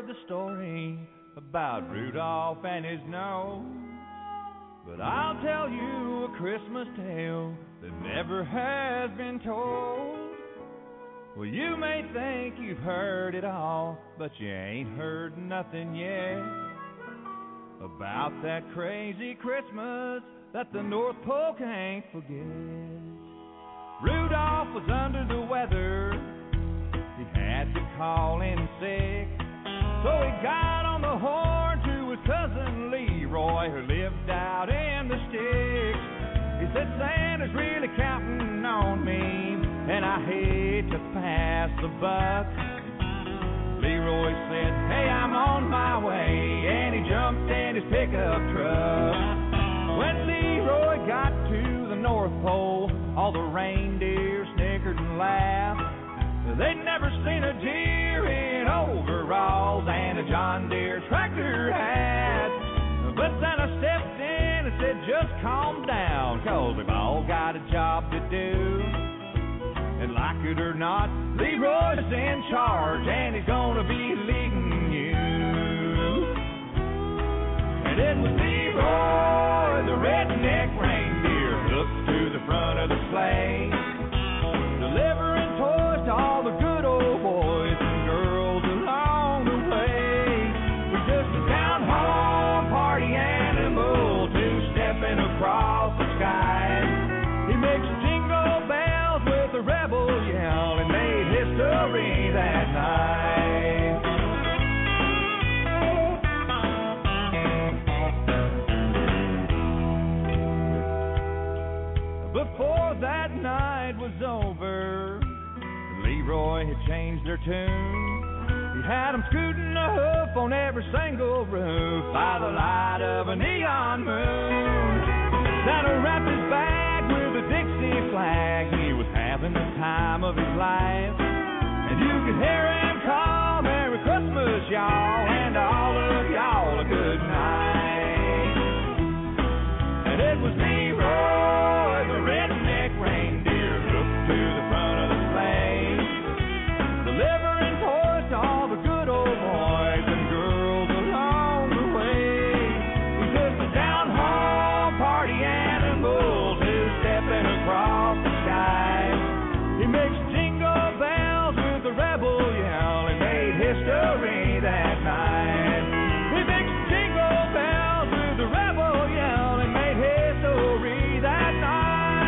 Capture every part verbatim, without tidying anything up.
heard the story about Rudolph and his nose, but I'll tell you a Christmas tale that never has been told. Well, you may think you've heard it all, but you ain't heard nothing yet about that crazy Christmas that the North Pole can't forget. Rudolph was under the weather, he had to call in sick, so he got on the horn to his cousin Leroy, who lived out in the sticks. He said, Santa's really counting on me, and I hate to pass the buck. Leroy said, hey, I'm on my way, and he jumped in his pickup truck. When Leroy got to the North Pole, all the reindeer snickered and laughed. They'd never seen a deer in overalls and a John Deere tractor hat. But Santa stepped in and said, just calm down, 'cause we've all got a job to do. And like it or not, Leroy's in charge, and he's gonna be leading you. And it was Leroy, the redneck reindeer, hooked to the front of the sleigh, delivering toys to all the good old boys and girls along the way. We're just a down-home party animal, two-stepping across the sky. He makes jingle bells with a rebel yell and made history that night. Before that night was over, Leroy had changed their tune. He had them scooting a hoof on every single roof by the light of a neon moon. Santa wrapped his bag with a Dixie flag. He was having the time of his life, and you could hear him call, Merry Christmas, y'all, and all of y'all a good night. And it was Leroy, the redneck reindeer, hooked to the front of the sleigh, delivering toys to all the good old boys and girls along the way. He's just a down-home party animal, two-stepping across the sky. He makes jingle bells with the rebel yell and made history that night. He makes jingle bells with the rebel yell and made history that night.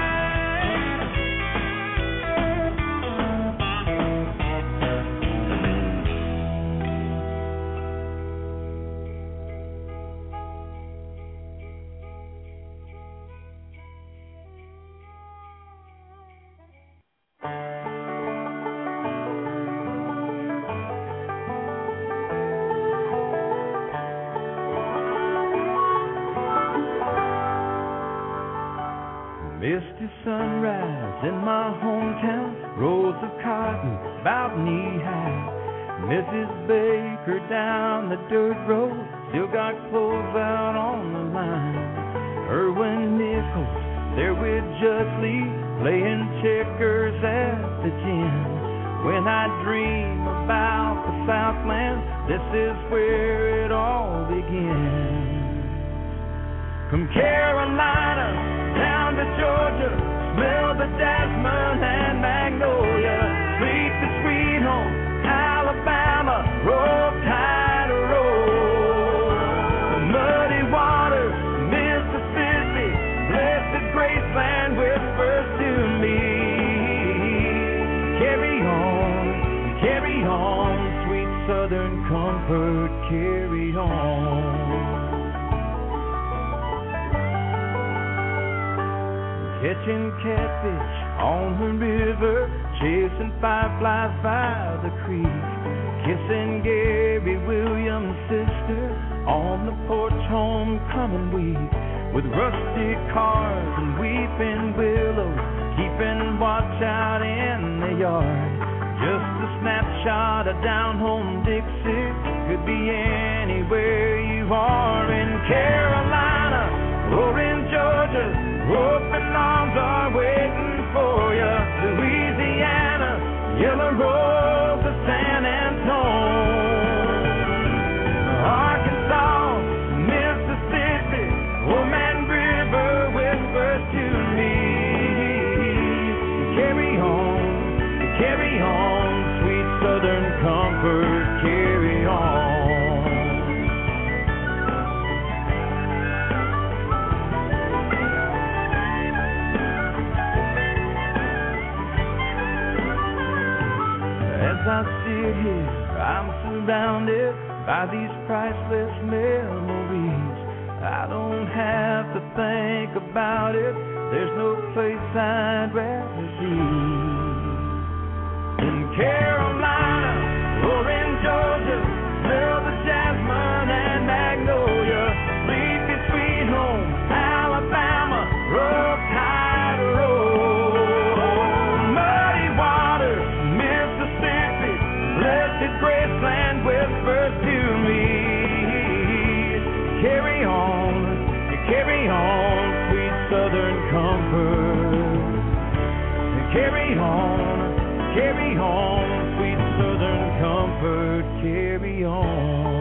Misty sunrise in my hometown, rows of cotton about knee-high. Missus Baker down the dirt road, still got clothes out on the line. Erwin Nichols there with Judge Lee, playing checkers at the gym. When I dream about the Southland, this is where it all begins. From Carolina down to Georgia, smell the jasmine and magnolia. Sweet to sweet home, Alabama, roll tide roll. The muddy waters, Mississippi, blessed Graceland whispers to me. Carry on, carry on, sweet Southern comfort, carry on. Catching catfish on the river, chasing fireflies by the creek, kissing Gary Williams' sister on the porch homecoming week, with rusty cars and weeping willows, keeping watch out in the yard. Just a snapshot of down home Dixie, could be anywhere you are. In Carolina or in Georgia, open arms are waiting for you. Louisiana, Yellow Rose to San Antone. I sit here, I'm surrounded by these priceless memories. I don't have to think about it, there's no place I'd rather be. In Carolina or in Georgia, smell the jasmine and magnolia. Sleepy sweet home, Alabama, rough tide road. Muddy water, Mississippi, blessed graceland whispers to me. Carry on, carry on, sweet southern comfort. Carry on, carry on, sweet southern comfort. Carry on.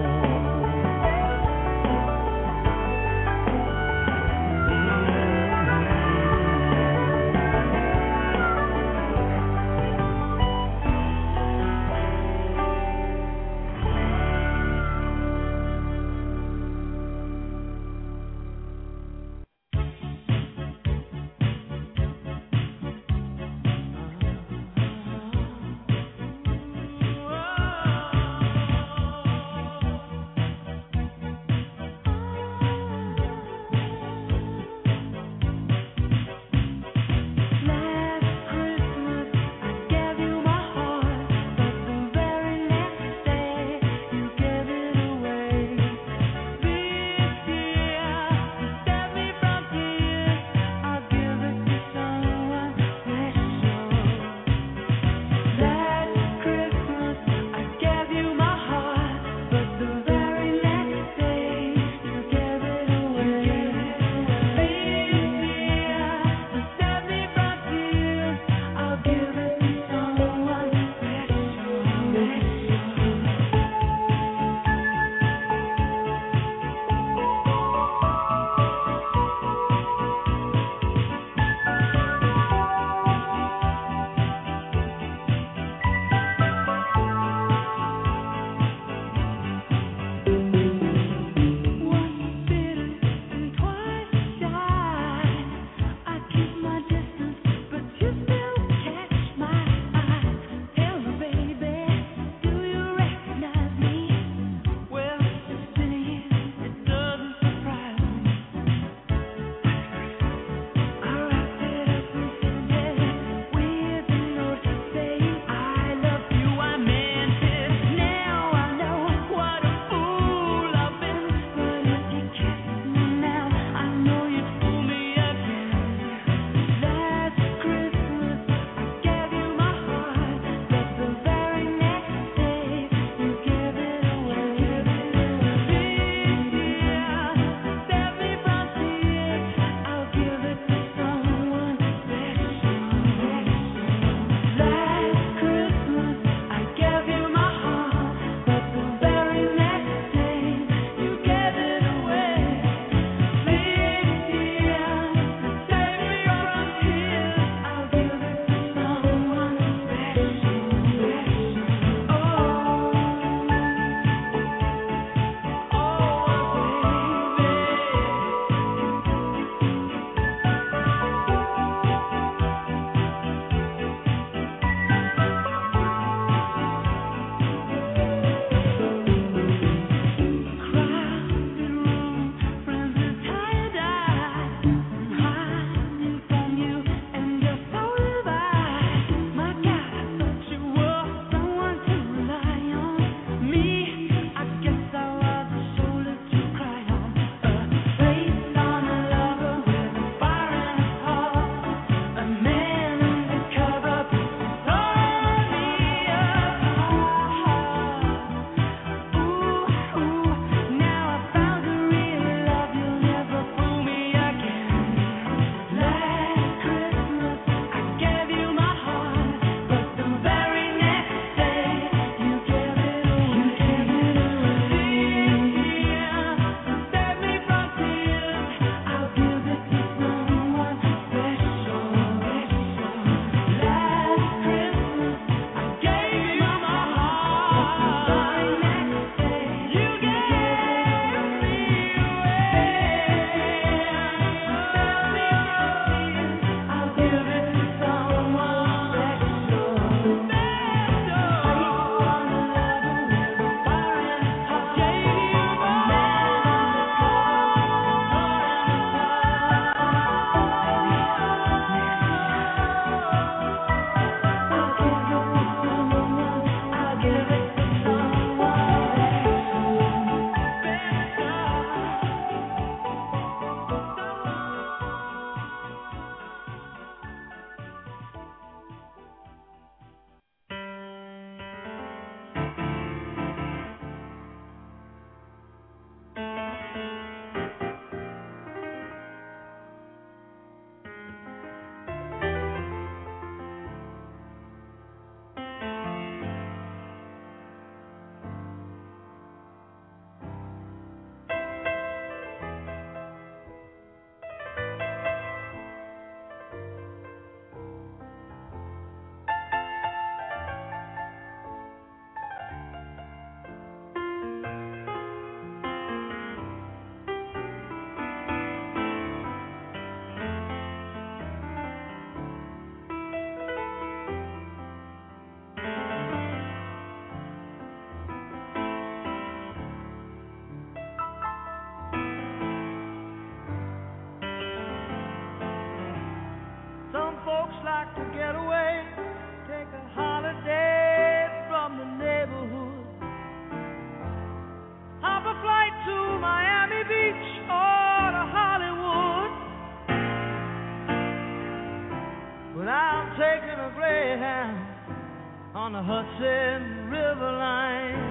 Greyhound on the Hudson River line.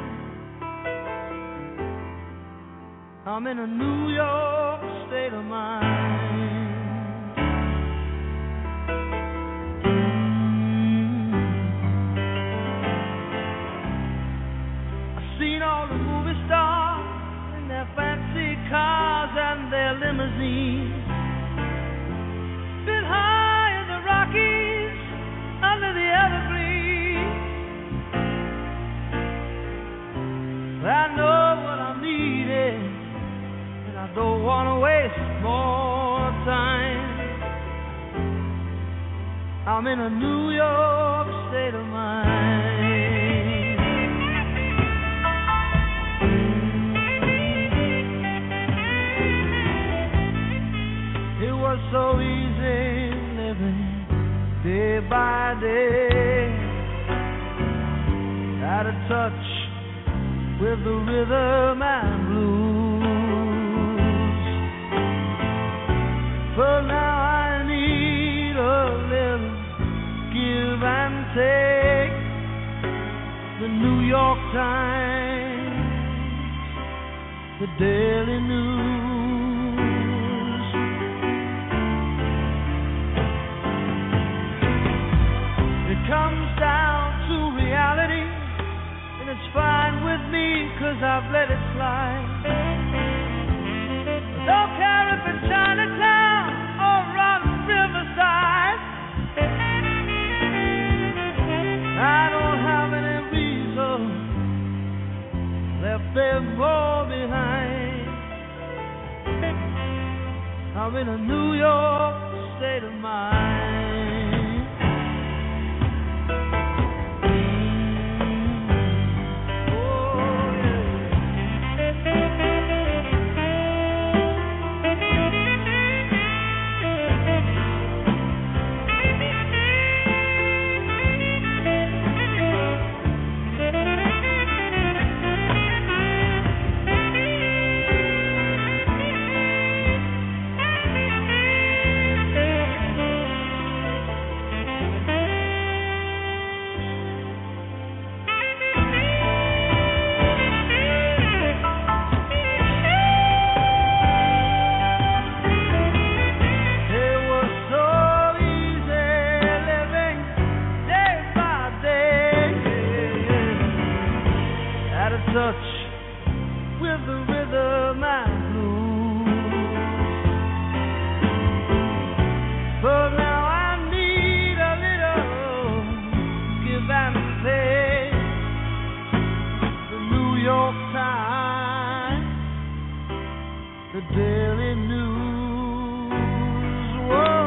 I'm in a New York state of mind. I've seen all the movie stars in their fancy cars and their limousines. Been high in the Rockies under the evergreens. I know what I'm needing, and I don't want to waste more time. I'm in a New York state of mind. It was so easy living day by day, out of touch with the rhythm and blues. But now I need a little give and take. The New York Times, the Daily News. It comes down to reality, and it's fine with me, cause I've let it slide. I don't care if it's Chinatown or on Riverside. I don't have any reason left them all behind. I'm in a New York state of mind. Touch with the rhythm and blues. But now I need a little give and take. The New York Times, the Daily News. Whoa.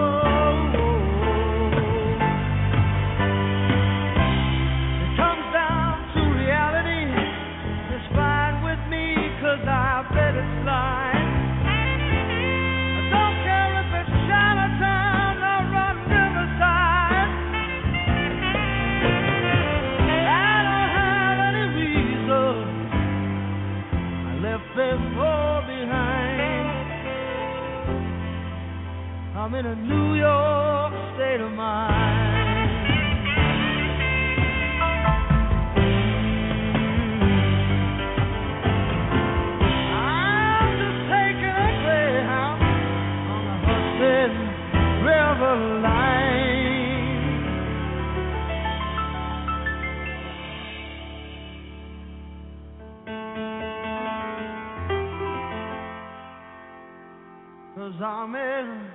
I've let it slide. I don't care if it's Chinatown or on Riverside. I don't have any reason I left them all behind. I'm in a New York state of mind. River line. 'Cause I'm in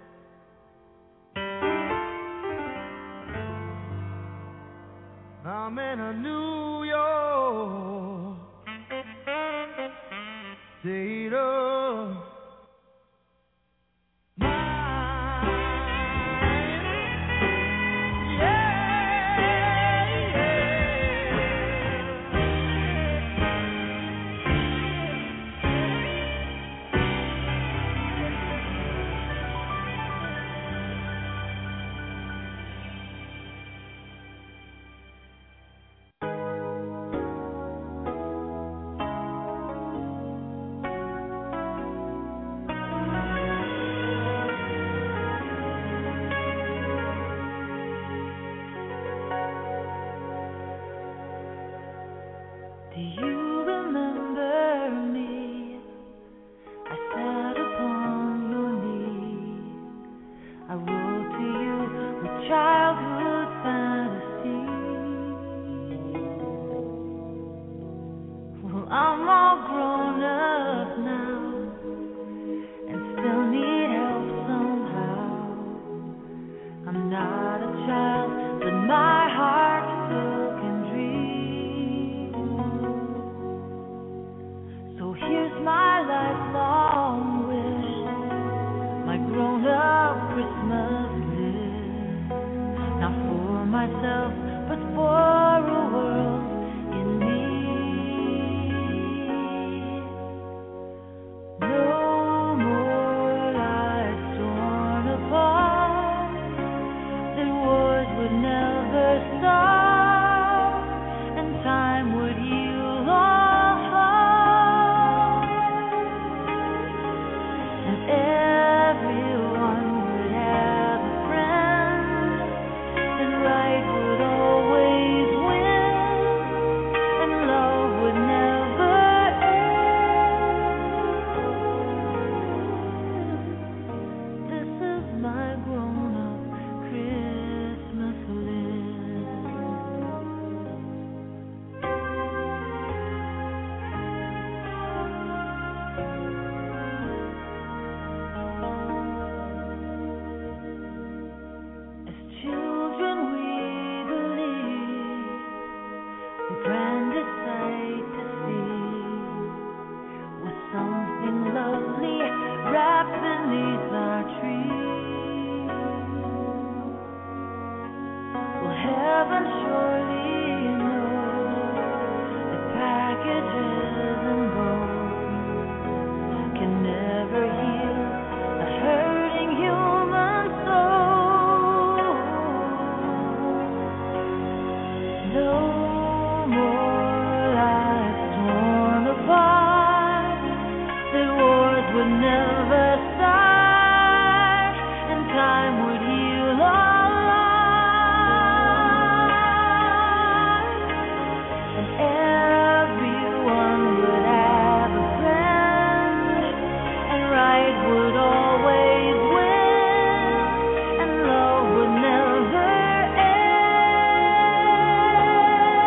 I'm in a New York state of Do you remember me? I sat upon your knee. I wrote to you with childhood fantasy. Well, I'm all grown up now and still need help somehow. I'm not a child, but my heart still can dream. So here's my lifelong wish, my grown-up Christmas list. Not for myself, but for a world in need. No more lives torn apart, that wars would never stop, and time would heal all hearts, and everyone would have a friend, and right would always win, and love would never end. This is my grown-up Christmas list. As children we believe the grandest sight to see was something lovely wrapped beneath our tree. Well, heaven surely knows that packages and gold can never heal a hurting human soul. No more lives torn apart, that wars would never start, and time would heal all hearts, and everyone would have a friend, and right would always win, and love would never end.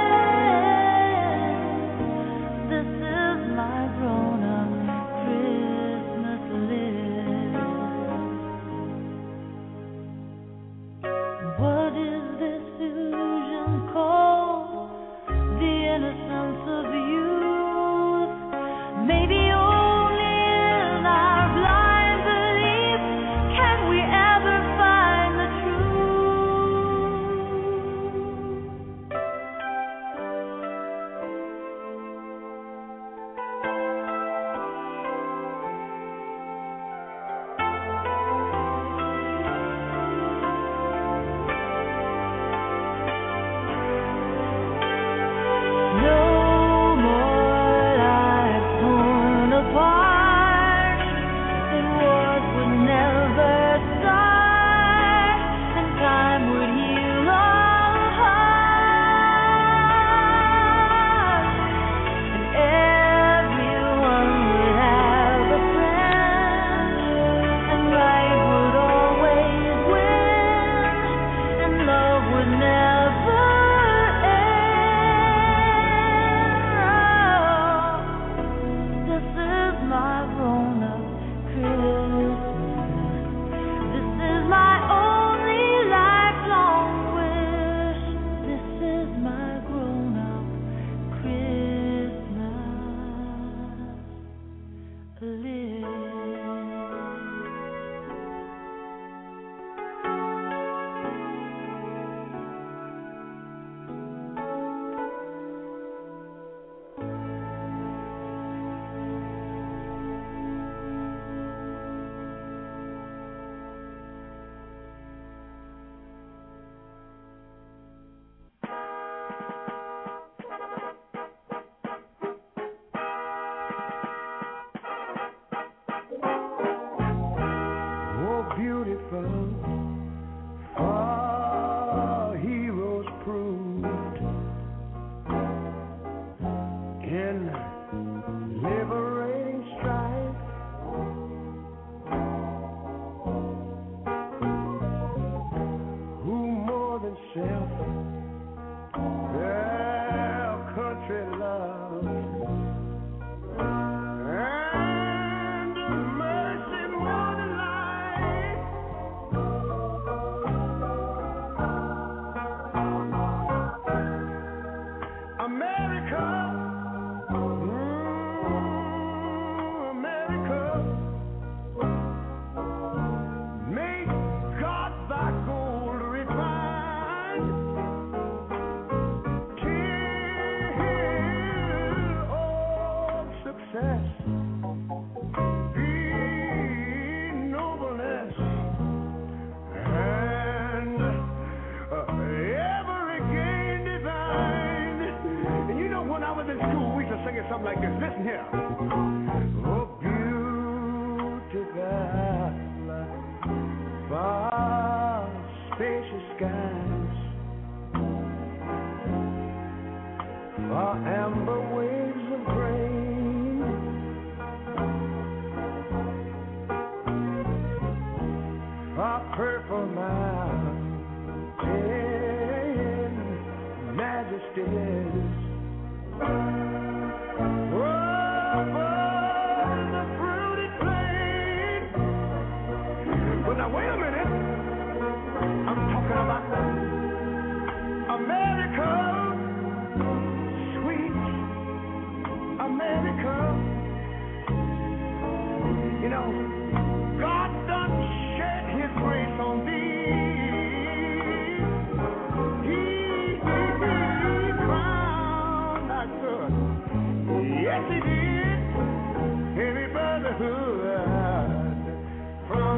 sing it something like this. Listen here. Oh, beautiful, far spacious skies, far amber waves of grain, far purple mountain majesties. Now wait a minute, I'm talking about America, sweet America. You know, God done shed his grace on thee. He, he, he crowned thy good. Yes, he did. Every brotherhood from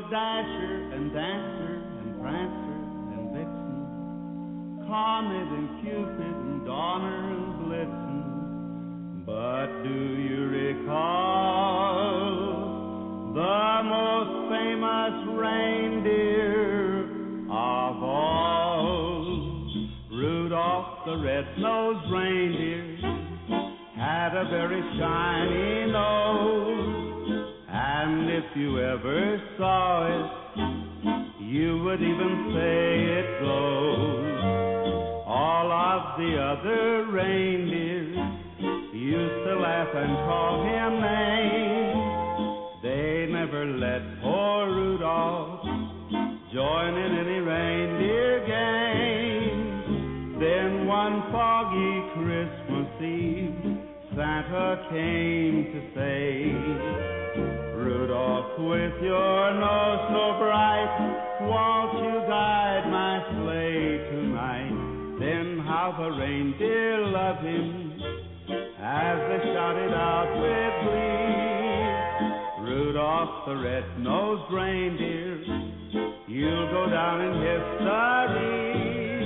Dasher and Dancer and Prancer and Vixen, Comet and Cupid and Donner and Blitzen. But do you recall the most famous reindeer of all? Rudolph the red-nosed reindeer had a very shiny nose, and if you ever saw it, you would even say it glows. All of the other reindeers used to laugh and call him names. They never let poor Rudolph join in any reindeer games. Then one foggy Christmas Eve, Santa came to say, Rudolph, with your nose so bright, won't you guide my sleigh tonight? Then how the reindeer loved him as they shouted out with glee, Rudolph the red-nosed reindeer, you'll go down in history.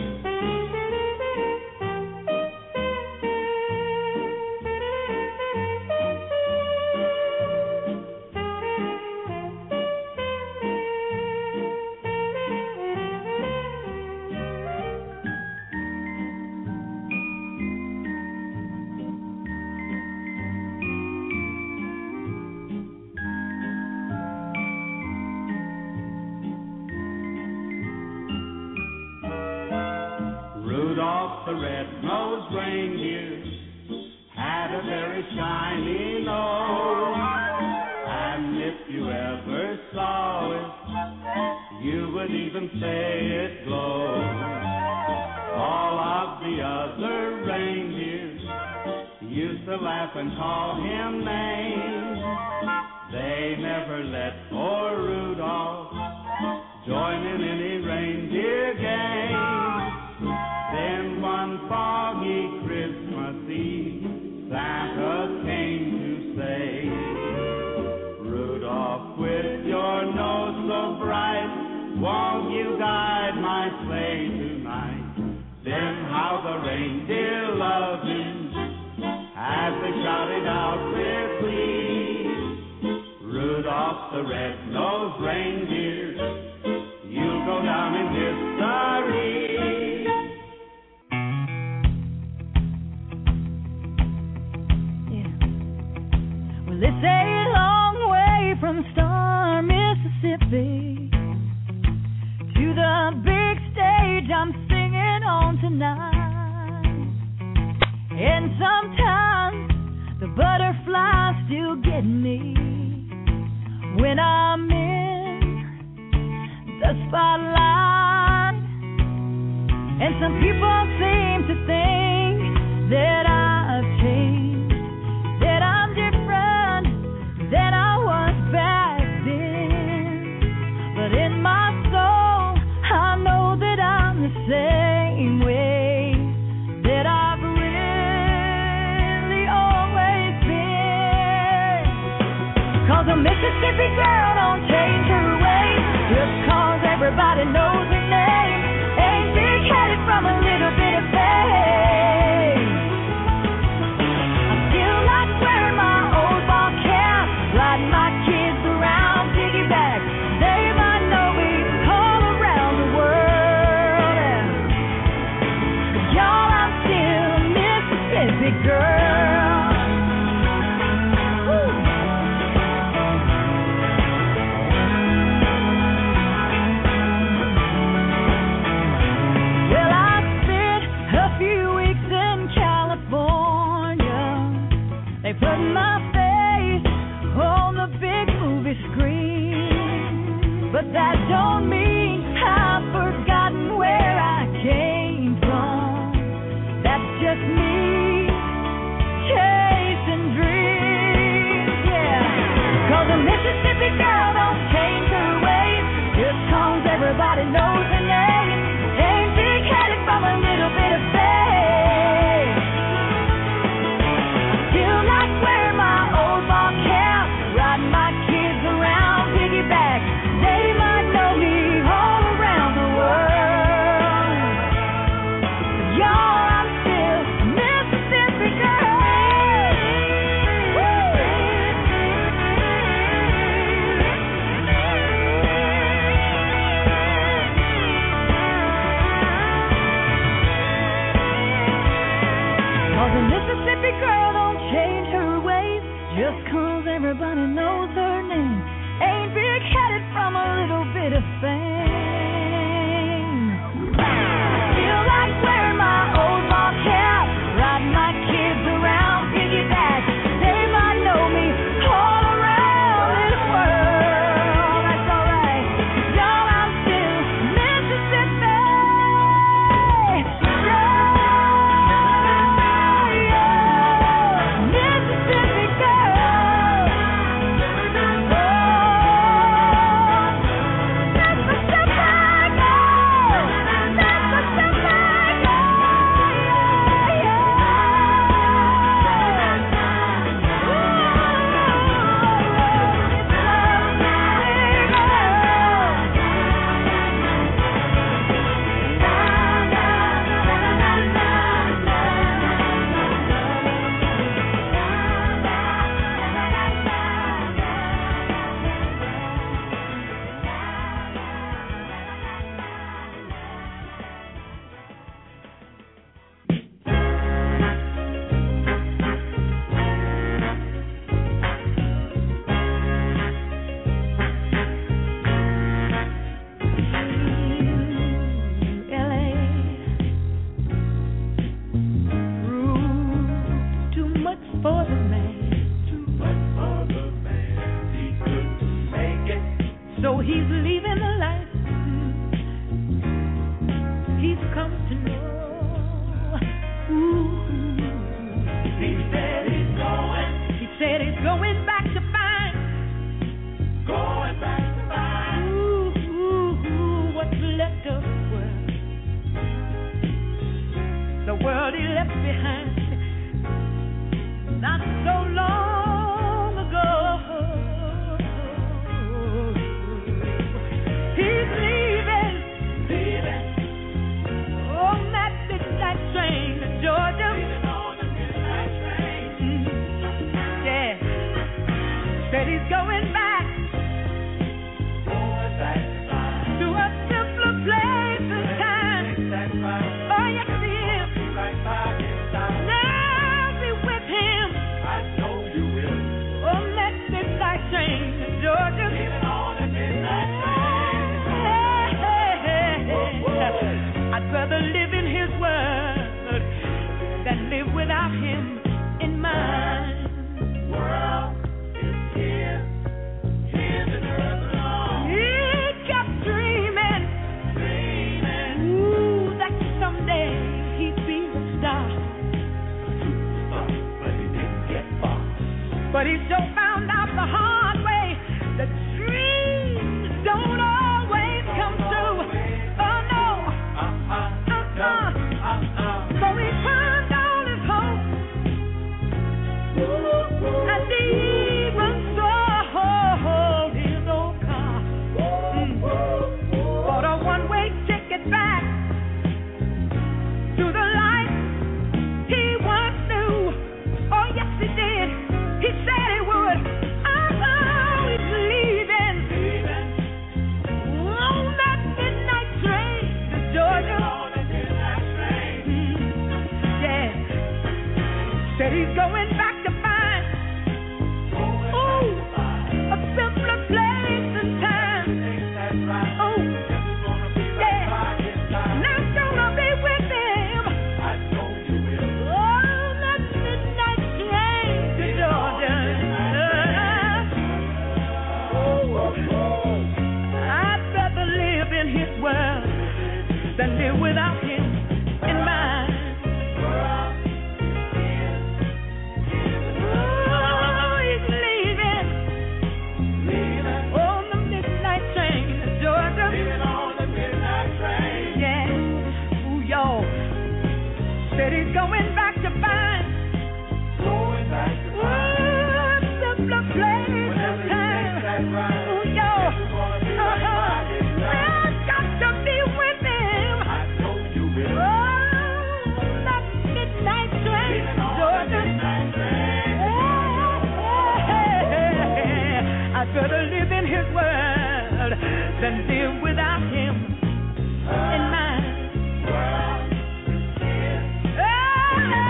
Rudolph the red-nosed reindeer had a very shiny nose, and if you ever saw it, you would even say it glows. All of the other reindeers used to laugh and call him names. They never let poor Rudolph join in any reindeer games. Then one foggy Christmas Eve, Santa came to say, Rudolph, with your nose so bright, won't you guide my sleigh tonight? Then how the reindeer loved him as they shouted out with glee, Rudolph the red-nosed reindeer, you'll go down in history. It's a long way from Star, Mississippi, to the big stage I'm singing on tonight. And sometimes the butterflies still get me when I'm in the spotlight. And some people seem to think that I've changed, that I'm different than I was back then. But in my soul, I know that I'm the same way that I've really always been. 'Cause a Mississippi girl don't change her ways just 'cause everybody knows her name. Ain't big-headed from a little bit of faith. just 'cause everybody knows her name ain't big-headed from a little bit of fame. Feel like wearing my old ball cap, riding my kids around piggyback. They might know me all around this world. That's alright, y'all, I'm still Mississippi. Oh,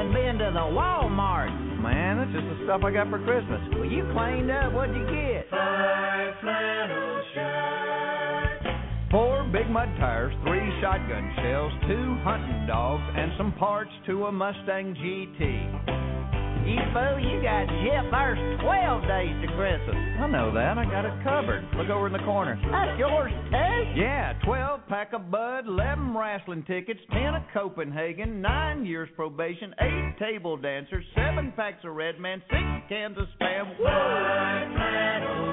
haven't been to the Walmart. Man, that's just the stuff I got for Christmas. Well, you cleaned up. What'd you get? Five flannel shirts. Four big mud tires, three shotgun shells, two hunting dogs, and some parts to a Mustang G T. You fool, you got Jeff first twelve days to Christmas. I know that. I got it covered. Look over in the corner. That's yours, too? Yeah, twelve pack of Bud, eleven wrestling tickets, ten of Copenhagen, nine years probation, eight table dancers, seven packs of Red Man, six cans of Spam, Five flannel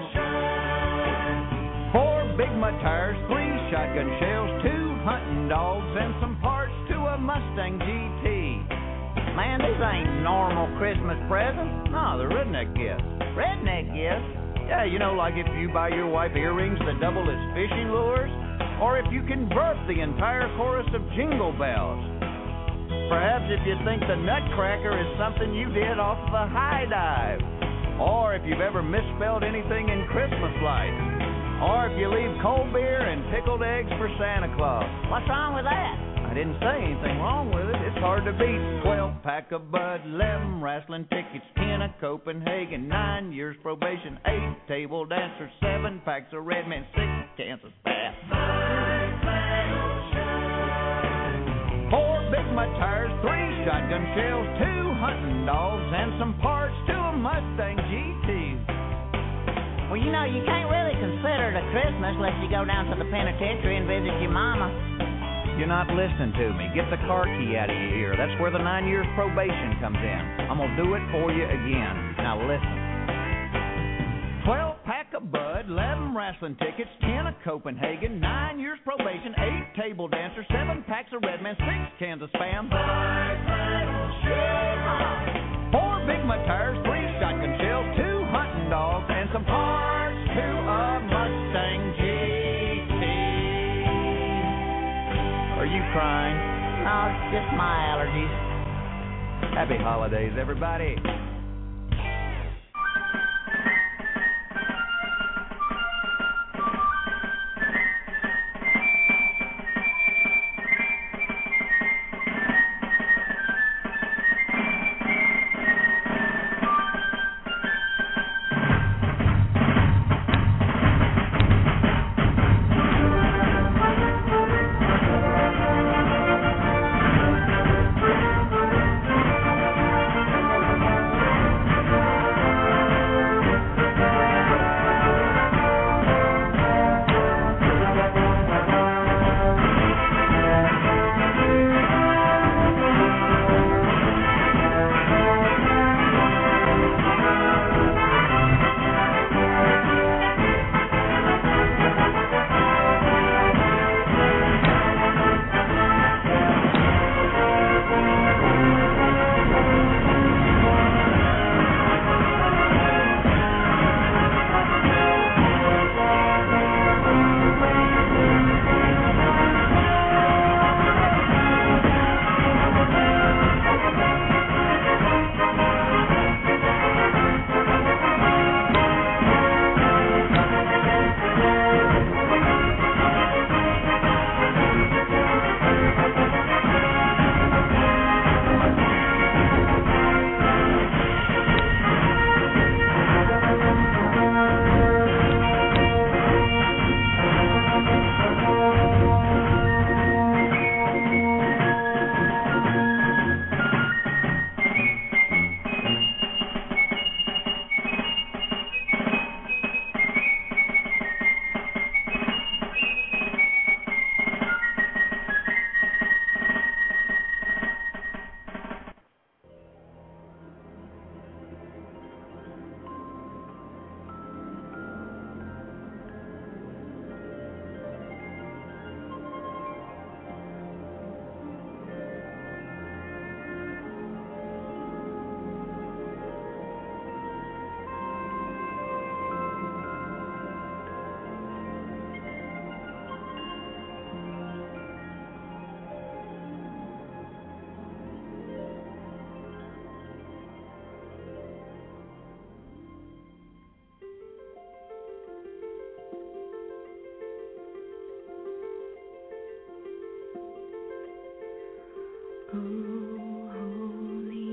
shirts. four big mud tires, three shotgun shells, two hunting dogs, and some parts to a Mustang G T. Man, these ain't normal Christmas presents. No, the redneck gifts. Redneck gifts. Yeah, you know, like if you buy your wife earrings that double as fishing lures, or if you convert the entire chorus of Jingle Bells. Perhaps if you think the Nutcracker is something you did off of a high dive, or if you've ever misspelled anything in Christmas lights, or if you leave cold beer and pickled eggs for Santa Claus. What's wrong with that? I didn't say anything wrong with it. It's hard to beat. Twelve pack of Bud, eleven wrestling tickets, ten of Copenhagen, nine years probation, eight table dancers, seven packs of Red Man, six cans of Spam, Five flannel shirts. four big mud tires, three shotgun shells, two hunting dogs, and some parts to a Mustang G T. Well, you know, you can't really consider it a Christmas unless you go down to the penitentiary and visit your mama. You're not listening to me. Get the car key out of your ear. That's where the nine years probation comes in. I'm going to do it for you again. Now listen. Twelve pack of Bud, eleven wrestling tickets, ten of Copenhagen, nine years probation, eight table dancers, seven packs of Red Man, six cans of Spam, Five flannel shirts. four big mud tires, three shotgun shells, two hunting dogs, and some parts to a Mustang G T. Are you crying? No, it's just my allergies. Happy holidays, everybody. Oh, holy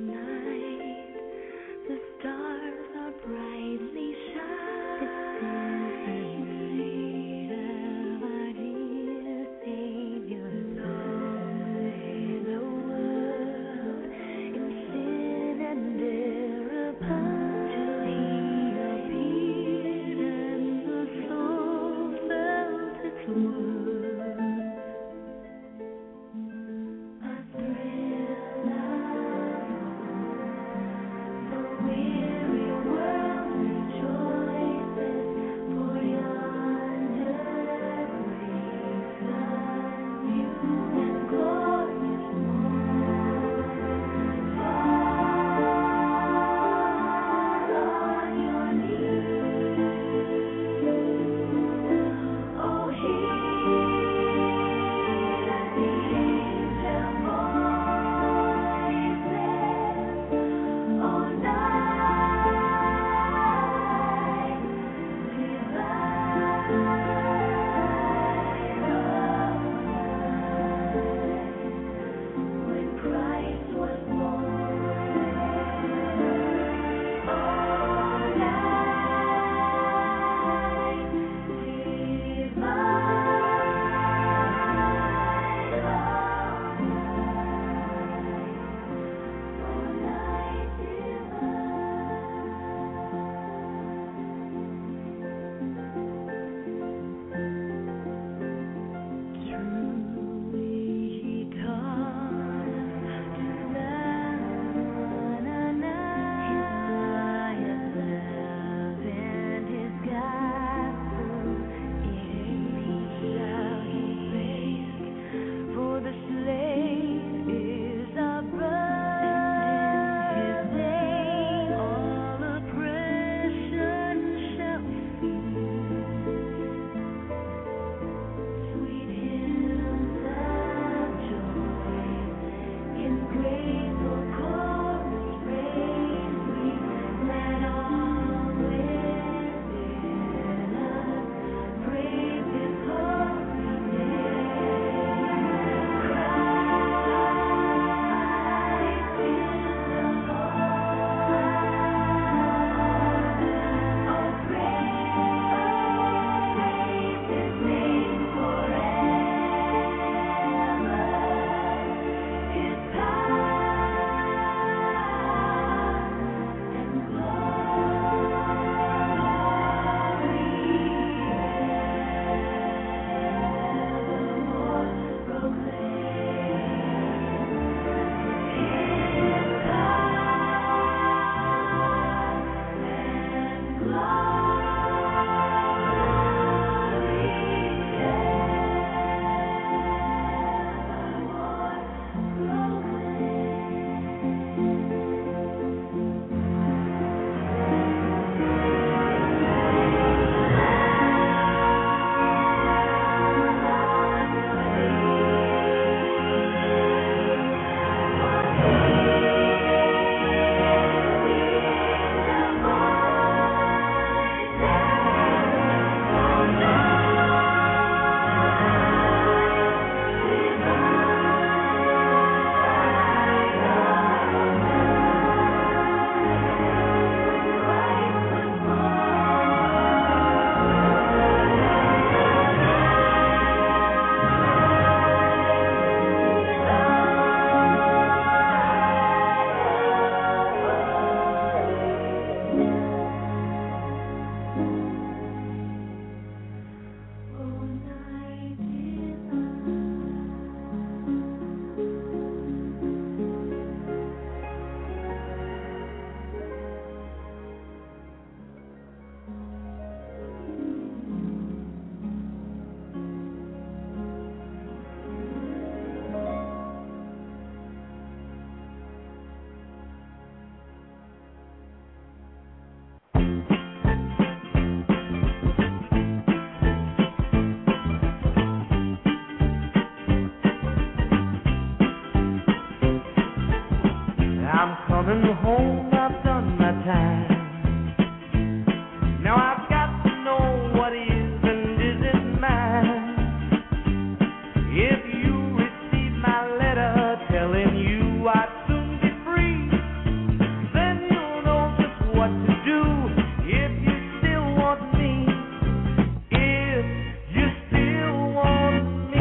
coming home, I've done my time. Now I've got to know what is and isn't mine. If you receive my letter telling you I'd soon be free, then you'll know just what to do if you still want me. If you still want me,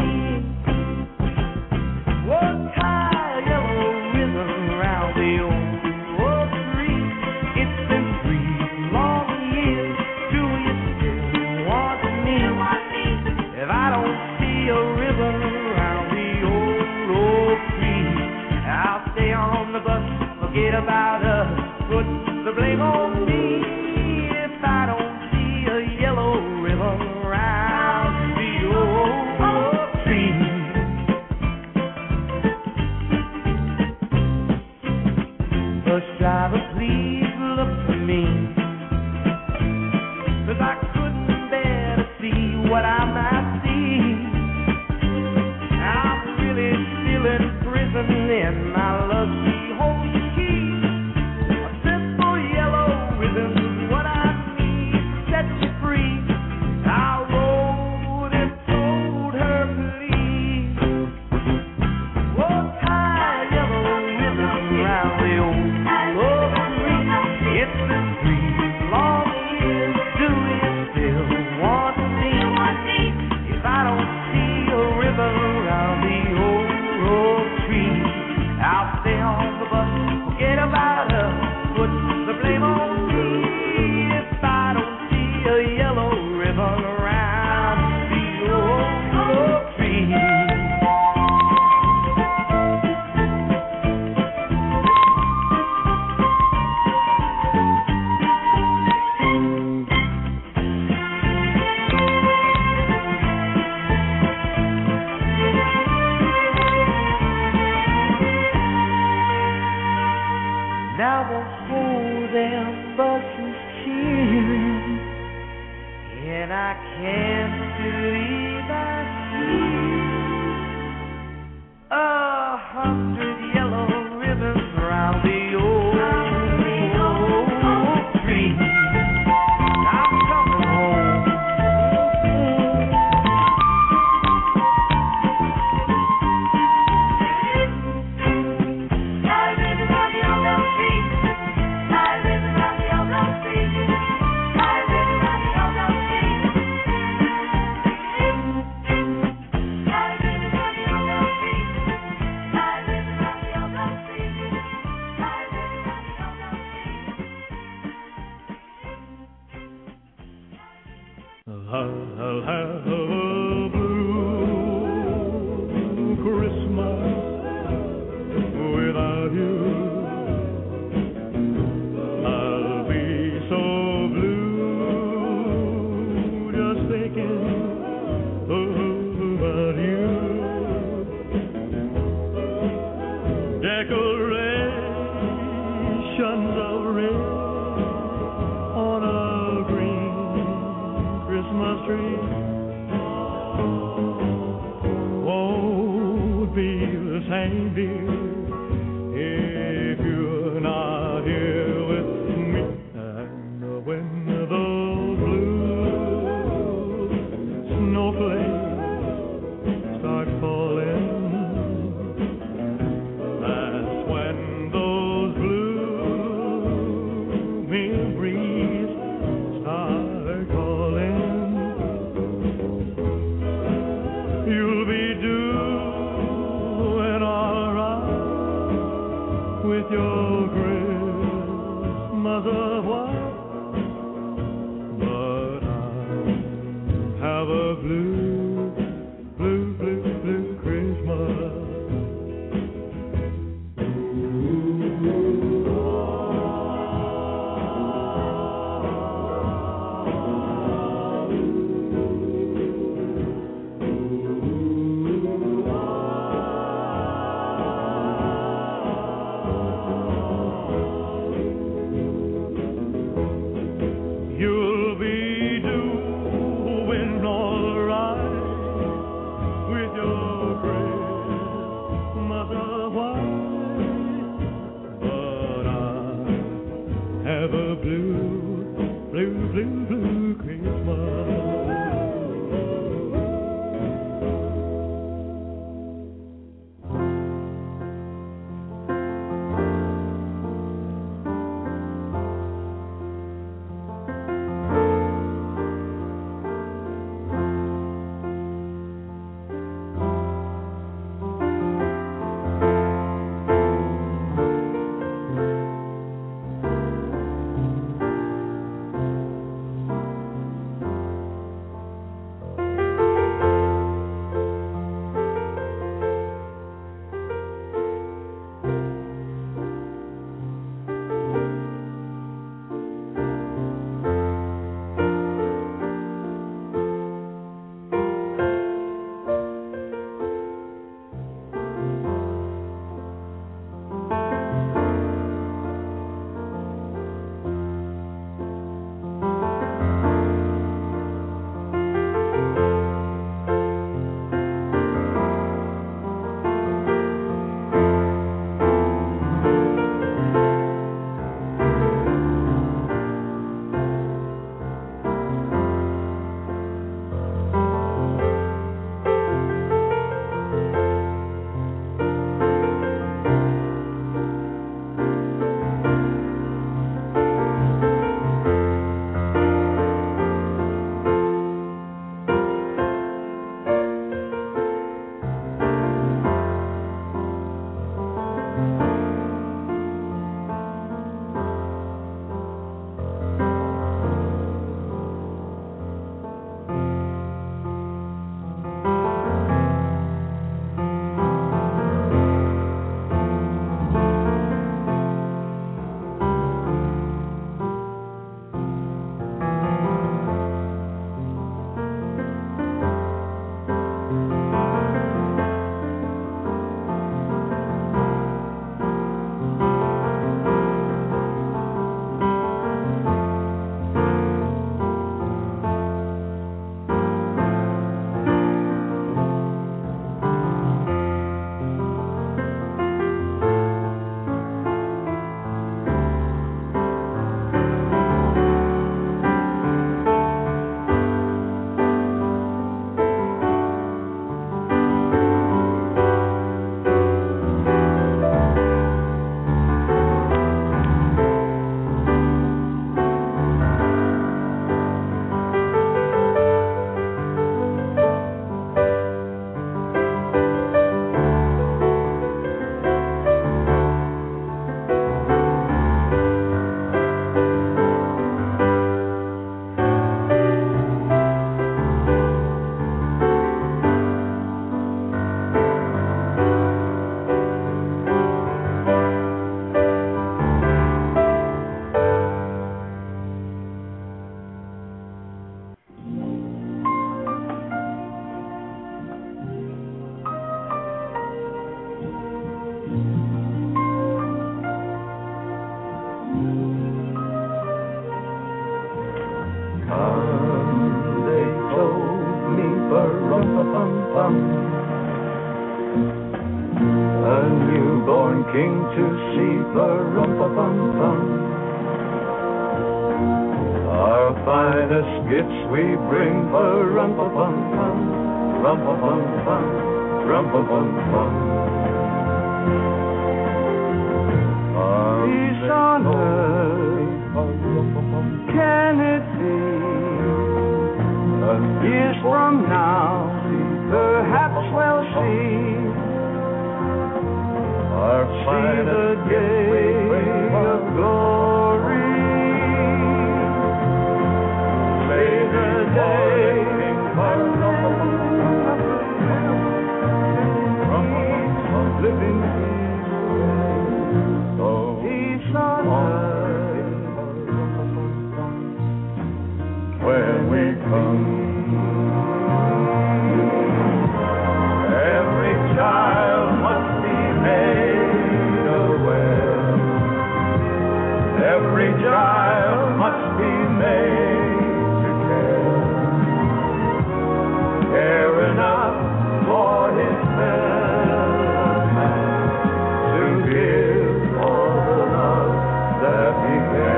well, tie a yellow ribbon around the old oak tree. It's been three long years. Do you still want me? If I don't see a ribbon around the old oak tree, I'll stay on the bus, forget about us, put the blame on me. If I don't see a yellow ribbon around the old oak tree. Bus driver, please look for me, 'cause I couldn't bear to see what I might see. I'm really still in prison and my lusty holds the key. A simple yellow ribbon, what I need to set you free. I wrote and told her please. Oh, tie a yellow ribbon around the old oak tree. It's been three long years. Do you still want me? If I don't see a ribbon around the old oak tree, I'll stay on the bus, forget about her, put the blame on me. If I don't see a yellow ribbon around the old oak tree. Now the whole damn bus is cheering, and I can't believe I see a hundred yellow ribbons around the old oak tree. I'm coming home. I'll have a blue Christmas without you. I'll be so blue just thinking about you. Decorations of red on a green Christmas tree won't be the same, dear, if you're not here with me. And when those blue snowflakes start falling, that's when those blue memories start calling. You'll be doing all right with your Christmas of white, but I have a blue, blue, blue, blue Christmas. born king to see pa-rum-pa-pum-pum. Our finest gifts we bring pa-rum-pa-pum-pum, rum-pa-pum-pum, rum-pa-pum-pum. Peace on earth, can it be? Years from now, perhaps we'll see. Our see the day of glory. Say the day of living peace on earth when we come. Every child must be made aware. Every child must be made to care. Care enough for his fellow man to give all the love that he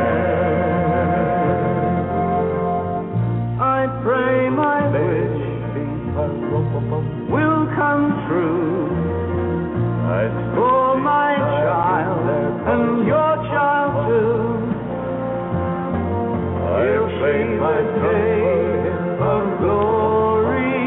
can. I pray my wish will come true. I for my child and your child too. I'll see the day of glory.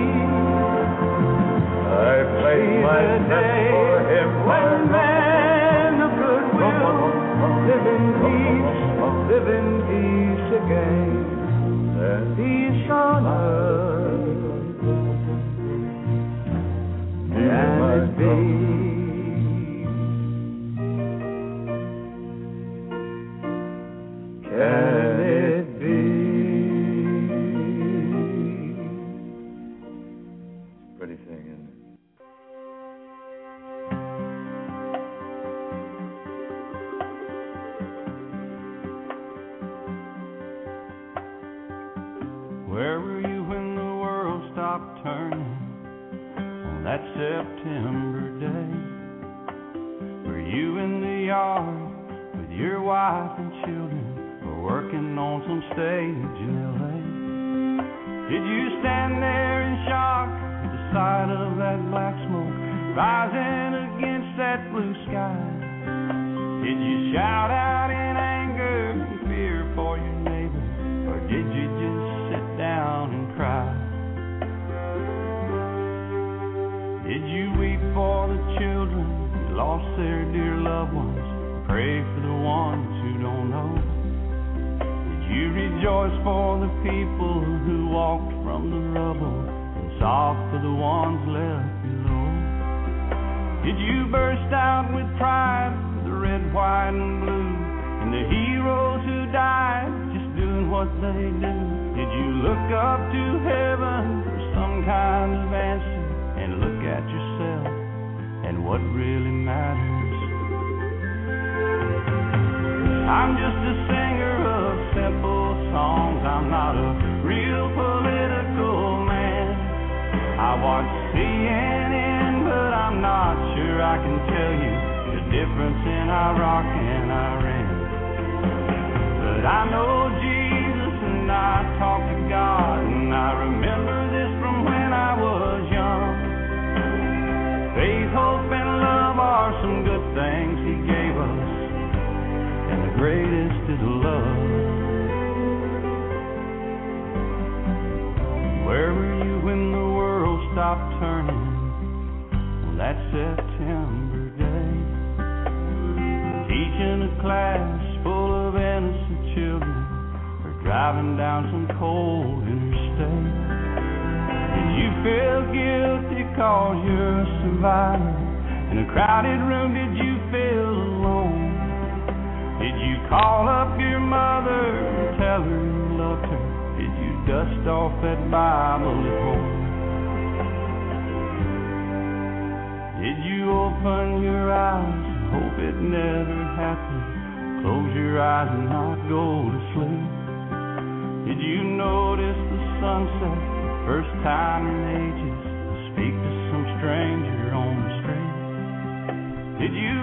I pray my day when men of goodwill live in peace, live in peace again. And peace on earth. Can it be? Can it be? Pretty thing, isn't it? Where were you when the world stopped turning? That September day, were you in the yard with your wife and children, or working on some stage in L A? Did you stand there in shock at the sight of that black smoke rising against that blue sky? Did you shout out in anger and fear for your neighbor, or did you just sit down and cry? Did you weep for the children who lost their dear loved ones? Pray for the ones who don't know. Did you rejoice for the people who walked from the rubble and sobbed for the ones left below? Did you burst out with pride for the red, white, and blue, and the heroes who died just doing what they do? Did you look up to heaven for some kind of answer and look at yourself and what really matters? I'm just a singer of simple songs. I'm not a real political man. I watch C N N, but I'm not sure I can tell you the difference in Iraq and Iran. But I know Jesus and I talk to God, and I remember this from when I was young. Faith, hope, and love are some good things He gave us, and the greatest is love. Where were you when the world stopped turning on that September day? Teaching a class full of innocent children, or driving down some cold interstate? Did you feel guilty cause you're a survivor? In a crowded room, did you feel alone? Did you call up your mother and tell her you loved her? Did you dust off that Bible at home? Did you open your eyes and hope it never happened? Close your eyes and not go to sleep. Did you notice the sunset the first time in ages? Speak to some stranger on the street. Did you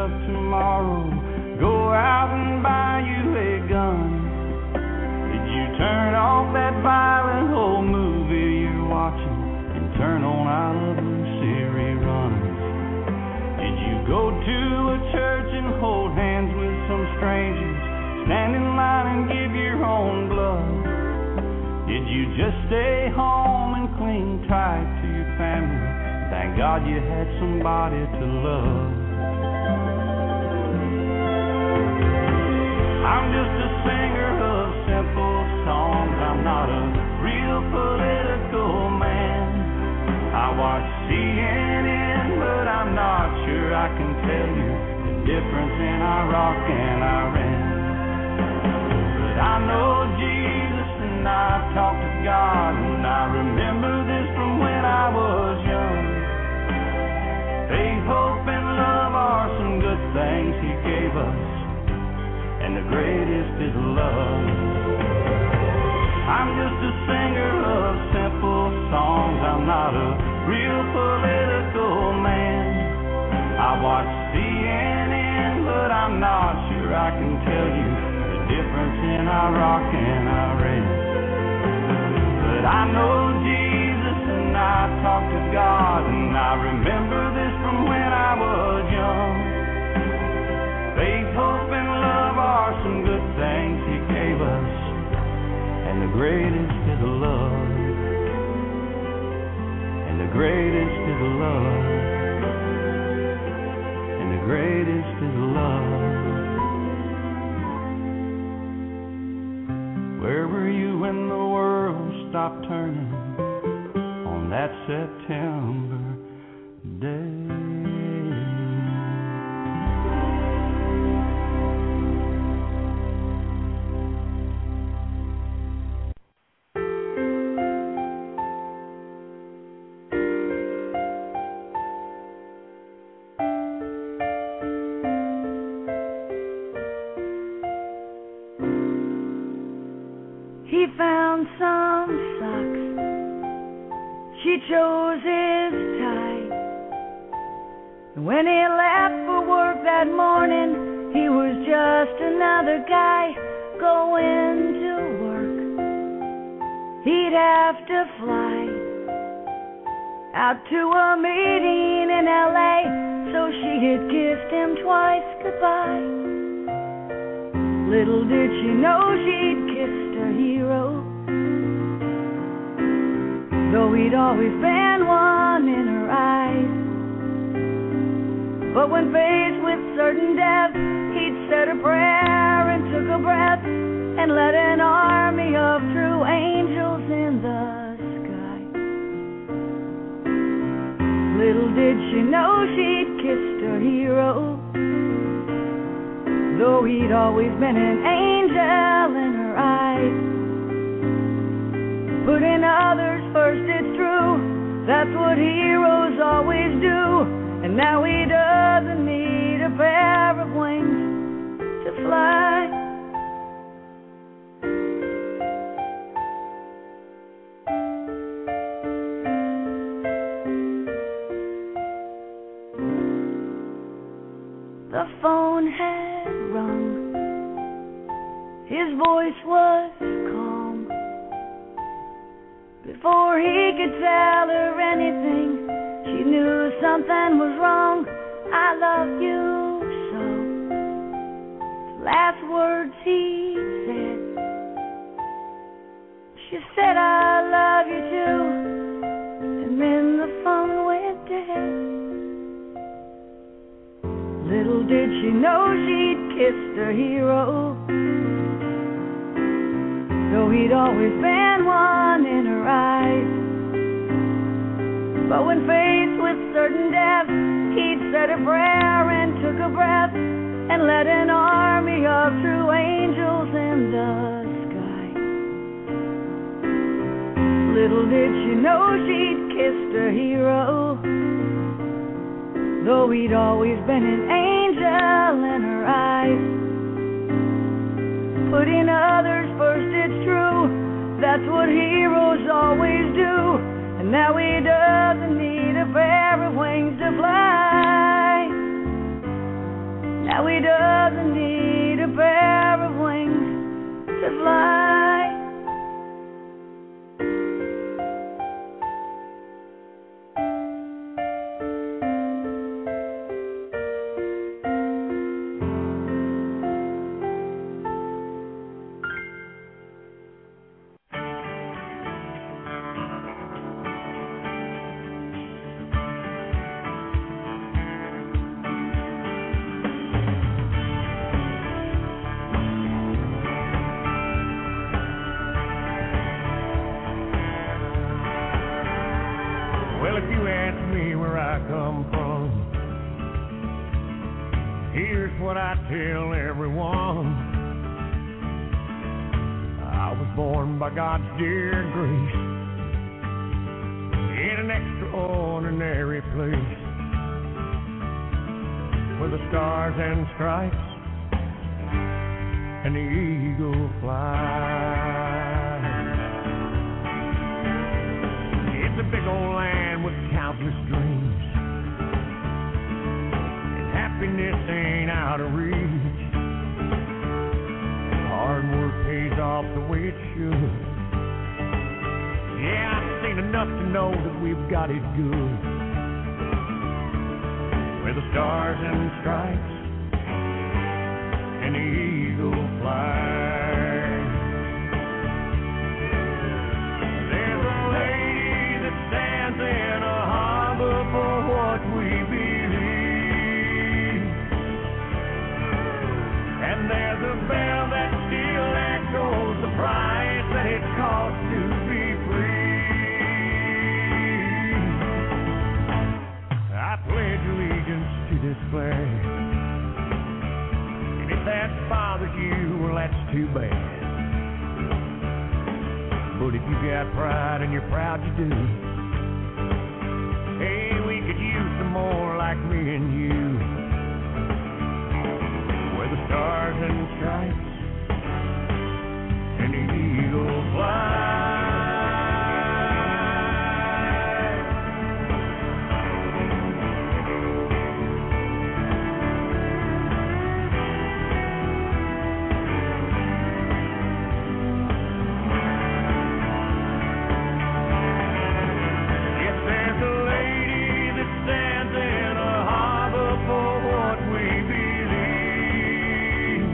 of tomorrow, go out and buy you a gun? Did you turn off that violent old movie you're watching and turn on I Love Lucy reruns? Did you go to a church and hold hands with some strangers, stand in line and give your own blood? Did you just stay home and cling tight to your family? Thank God you had somebody to love. I'm just a singer of simple songs. I'm not a real political man. I watch C N N, but I'm not sure I can tell you the difference in Iraq and Iran. But I know Jesus and I've talked to God, and I remember this from when I was young. Faith, hope, and love are some good things He gave us, and the greatest is love. I'm just a singer of simple songs. I'm not a real political man. I watch C N N, but I'm not sure I can tell you the difference in Iraq and Iran. But I know Jesus and I talk to God, and I remember this from when I was young. Faith, hope, and love are some good things He gave us, and the greatest is love. And the greatest is love. And the greatest is love. Where were you when the world stopped turning on that September day? He found some socks, she chose his tie. And when he left for work that morning, he was just another guy going to work. He'd have to fly out to a meeting in L A, so she had kissed him twice goodbye. Little did she know she'd kissed her hero, though he'd always been one in her eyes. But when faced with certain death, he'd said a prayer and took a breath and let an army of true angels in the sky. Little did she know she'd kissed her hero, though he'd always been an angel in her eyes. Putting others first, it's true, that's what heroes always do. And now he doesn't need a pair of wings to fly. The phone had rung, his voice was calm. Before he could tell her anything, she knew something was wrong. I love you so. The last words he said. She said, I love you too. And then the phone went dead. Little did she know she'd kissed her hero, though he'd always been one in her eyes. But when faced with certain death, he'd said a prayer and took a breath and led an army of true angels in the sky. Little did she know she'd kissed her hero, though he'd always been an angel in her eyes. Putting others first, it's true, that's what heroes always do. And now he doesn't need a pair of wings to fly. Now he doesn't need a pair of wings to fly. Well, if you ask me where I come from, here's what I tell everyone. I was born by God's dear grace in an extraordinary place where the stars and stripes and the eagle fly. It's a big old land with countless dreams, and happiness ain't out of reach. Hard work pays off the way it should. Yeah, I've seen enough to know that we've got it good, where the stars and stripes and the eagle fly. There's a lady that stands in a harbor for what we believe, and there's a bell that still echoes the price that it costs to be free. I pledge allegiance to this flag, and if that bothers you, well, that's too bad. But if you got pride and you're proud you do, hey, we could use some more like me and you, where the stars and stripes and the eagle fly. Yes, there's a lady that stands in a harbor for what we believe,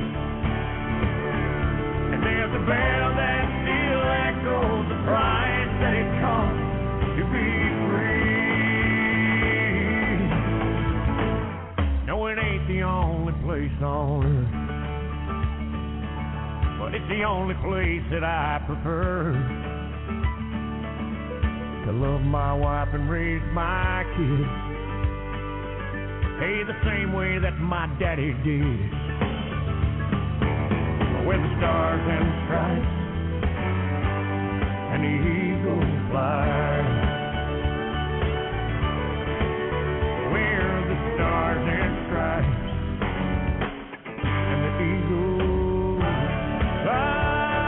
and there's a bell that still echoes the price that it costs to be free. No, it ain't the only place on earth, but it's the only place that I prefer to love my wife and raise my kids, hey, the same way that my daddy did, where the stars and stripes and the eagle fly, where the stars and stripes and the eagle fly.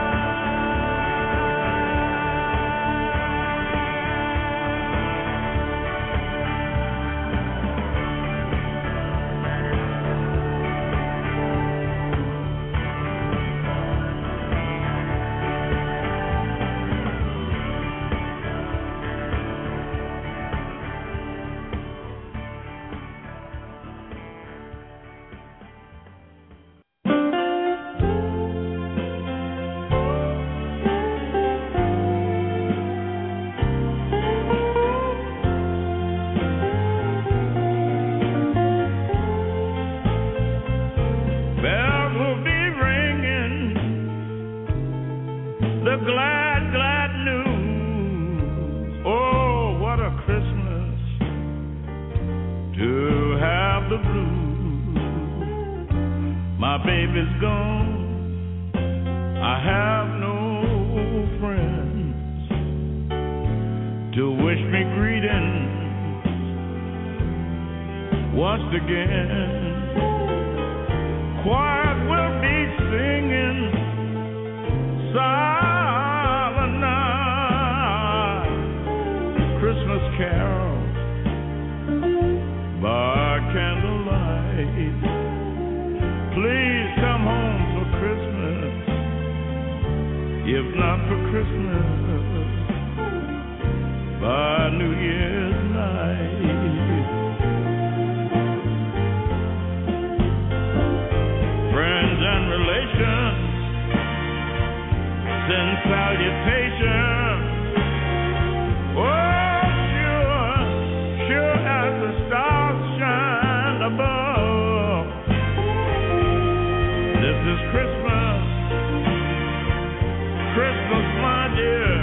Bells will be ringing the glad, glad news. Oh, what a Christmas to have the blues. My baby's gone, I have no friends to wish me greetings once again. Choirs will be singing silent night, Christmas carols by candlelight. please come home for Christmas. If not for Christmas, by New Year's night. Friends and relations send salutations. Oh, sure, sure as the stars shine above. This is Christmas, Christmas, my dear,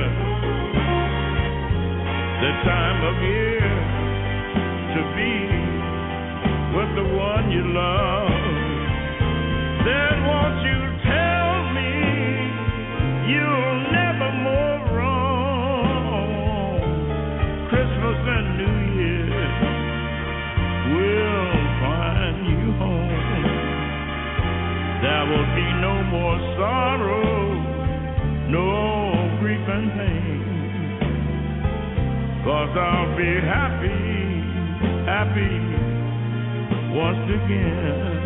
the time of year to be with the one you love. Then won't you tell me you'll never more wrong? Christmas and New Year will find you home. There will be no more sorrow, no grief and pain. 'Cause I'll be happy, happy once again.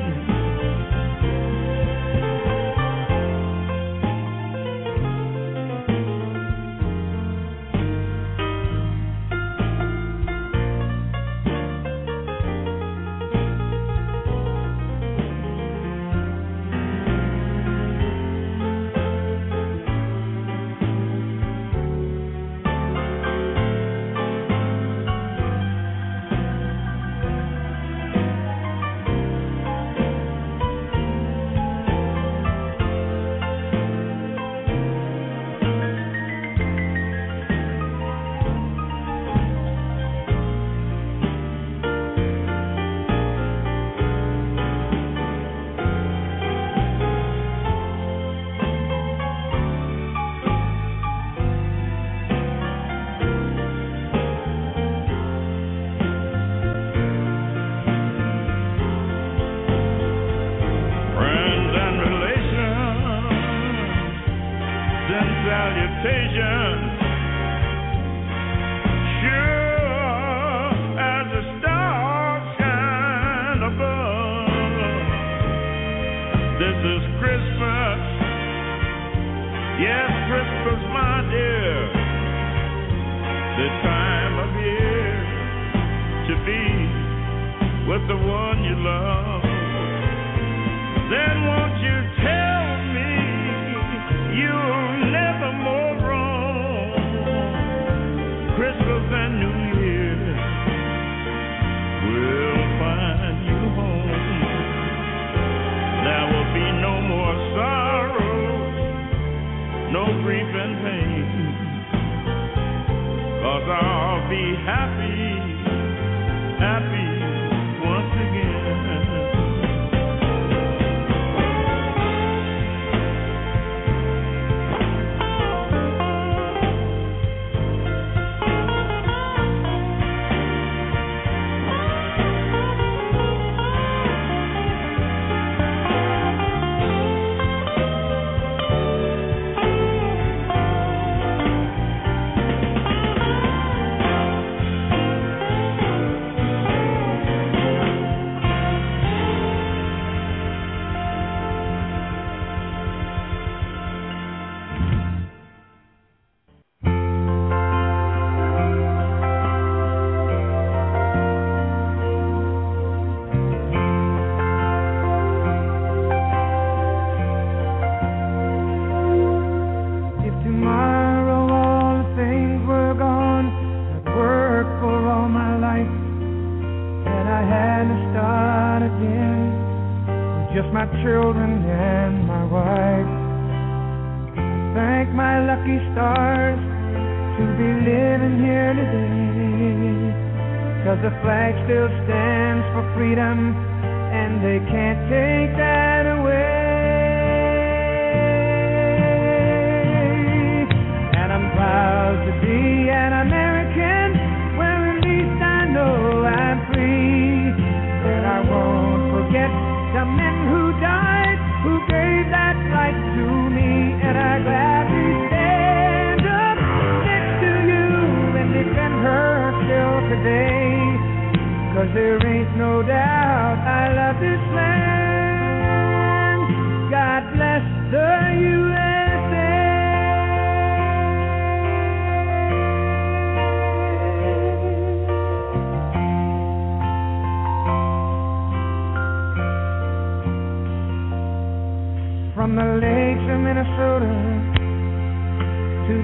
There ain't no doubt I love this land.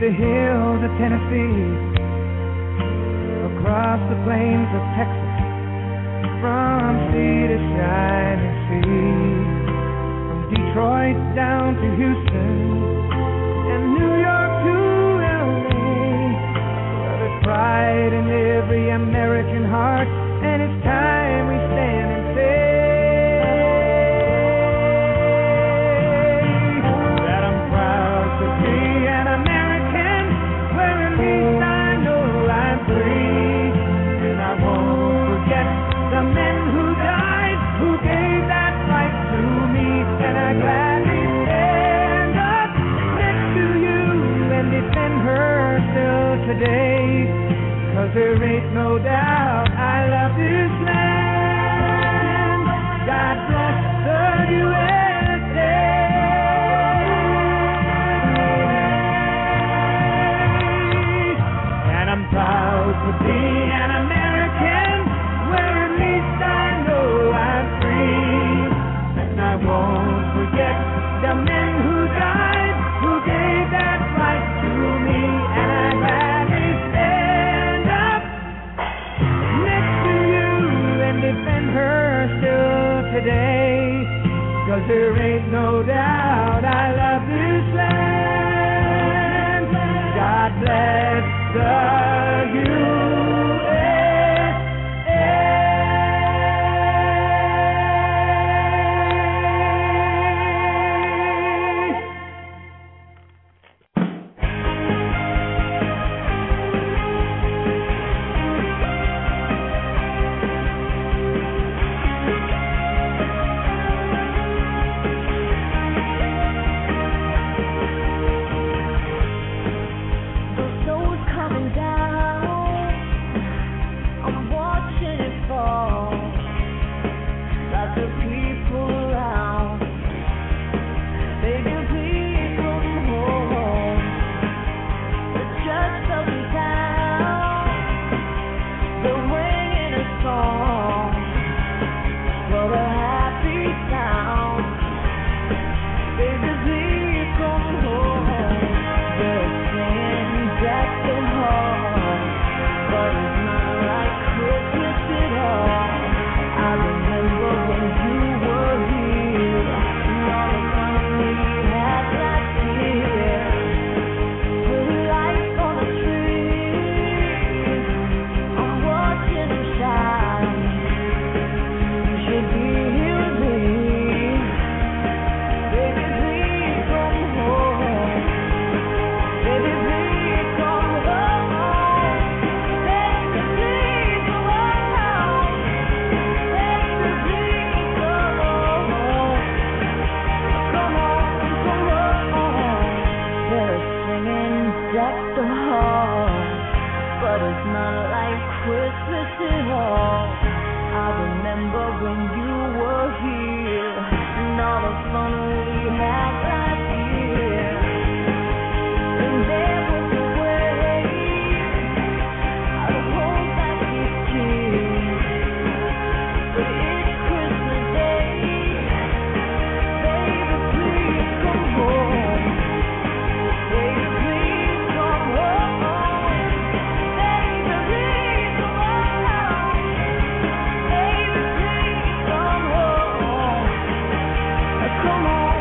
the hills of Tennessee, across the plains of Texas, from sea to shining sea, from Detroit down to Houston, and New York to L A. Well, there's pride in every American heart, and it's time we stand and say that I'm proud to be an American, where at least I know I'm free, and I won't forget the men who died, who gave that right to me, and I gladly stand up next to you and defend her still today, 'cause there ain't no doubt I love this land. God bless the U S A. And I'm proud to be an American, where at least I know I'm free, and I won't forget the men who died, who gave that right to me, and I gladly stand up next to you and defend her still today, 'cause there ain't no doubt I love this land. God bless the U S A. The snow's coming down. I'm watching it fall. Like the people around, baby, please come home. The church bells in town, they're ringing a song for the happy sound. Baby, please come home. They're singing Jack the Heart, but it's not like Christmas at all. I remember when you were here, and all the fun we had last year. With lights on the tree, I'm watching them shine. You should be here with me. Baby, please come home. Baby, please come home. Baby, please come home. Baby, please come home. Come on, come on. They're singing Deck the Halls, but it's not like Christmas at all. I remember when you were here, and all the fun we had last year. And there was a way I'd hold back these tears, but it's Christmas Day. Baby, please come home. Baby, please come home. Baby, please come home. Baby, please come home. Come on.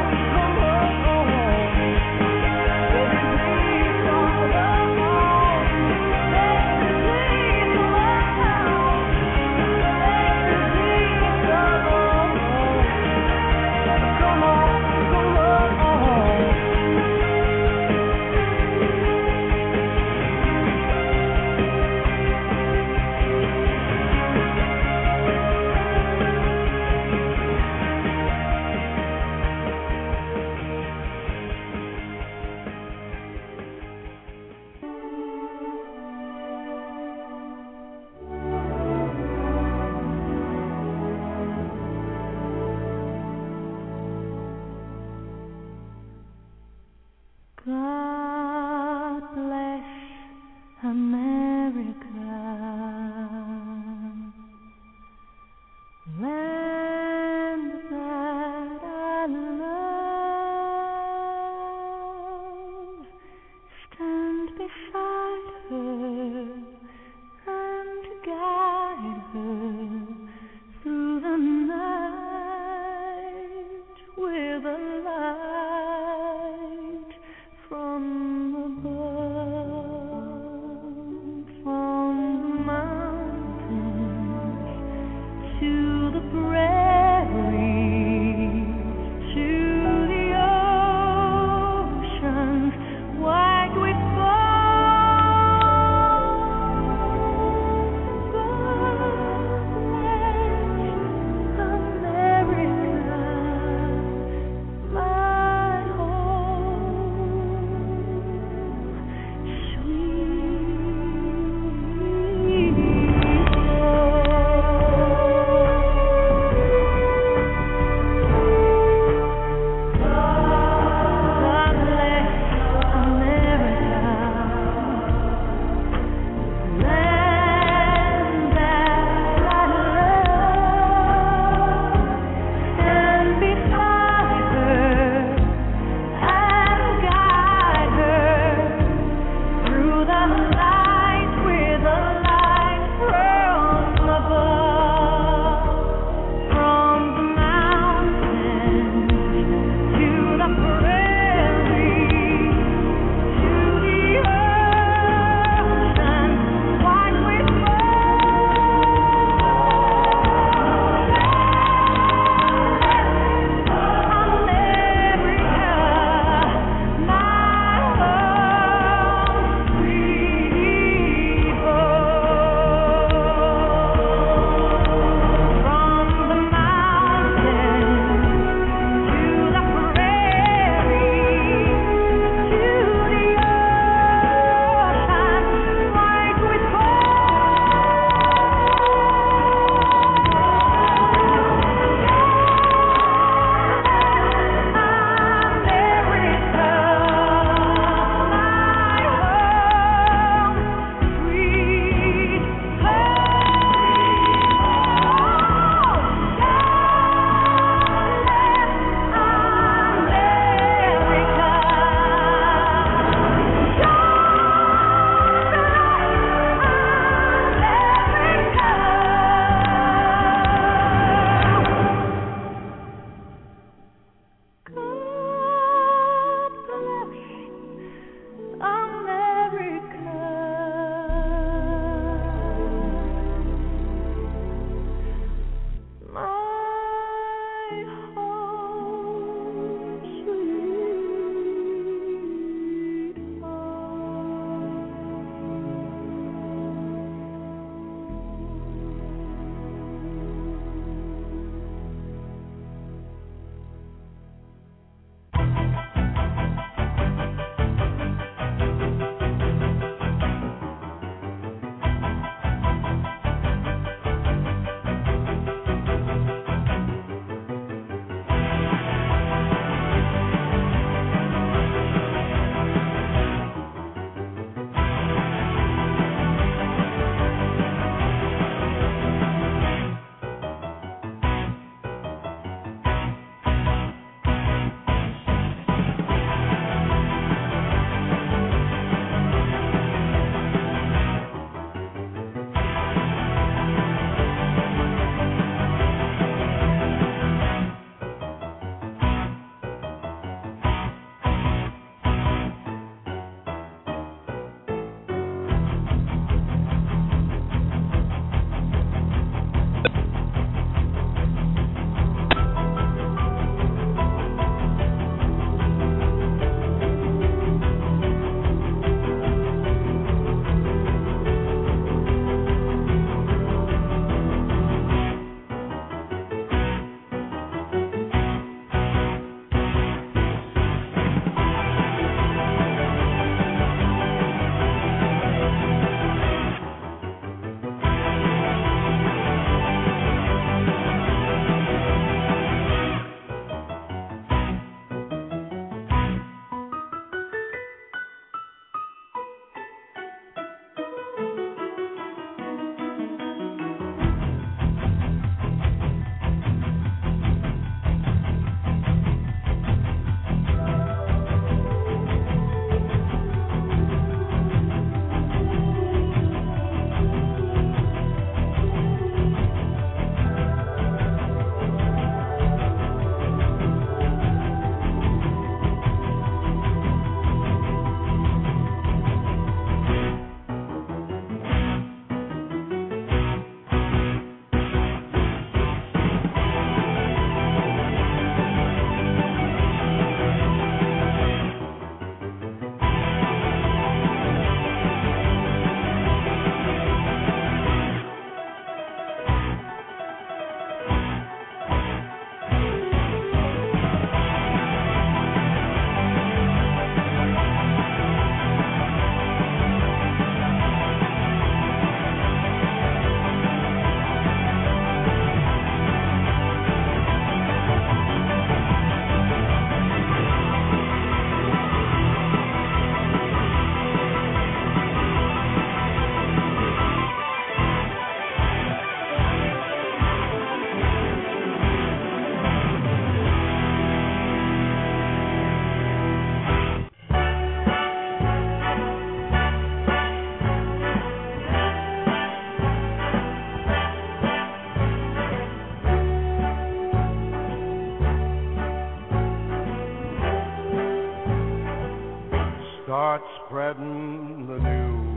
spreading the news.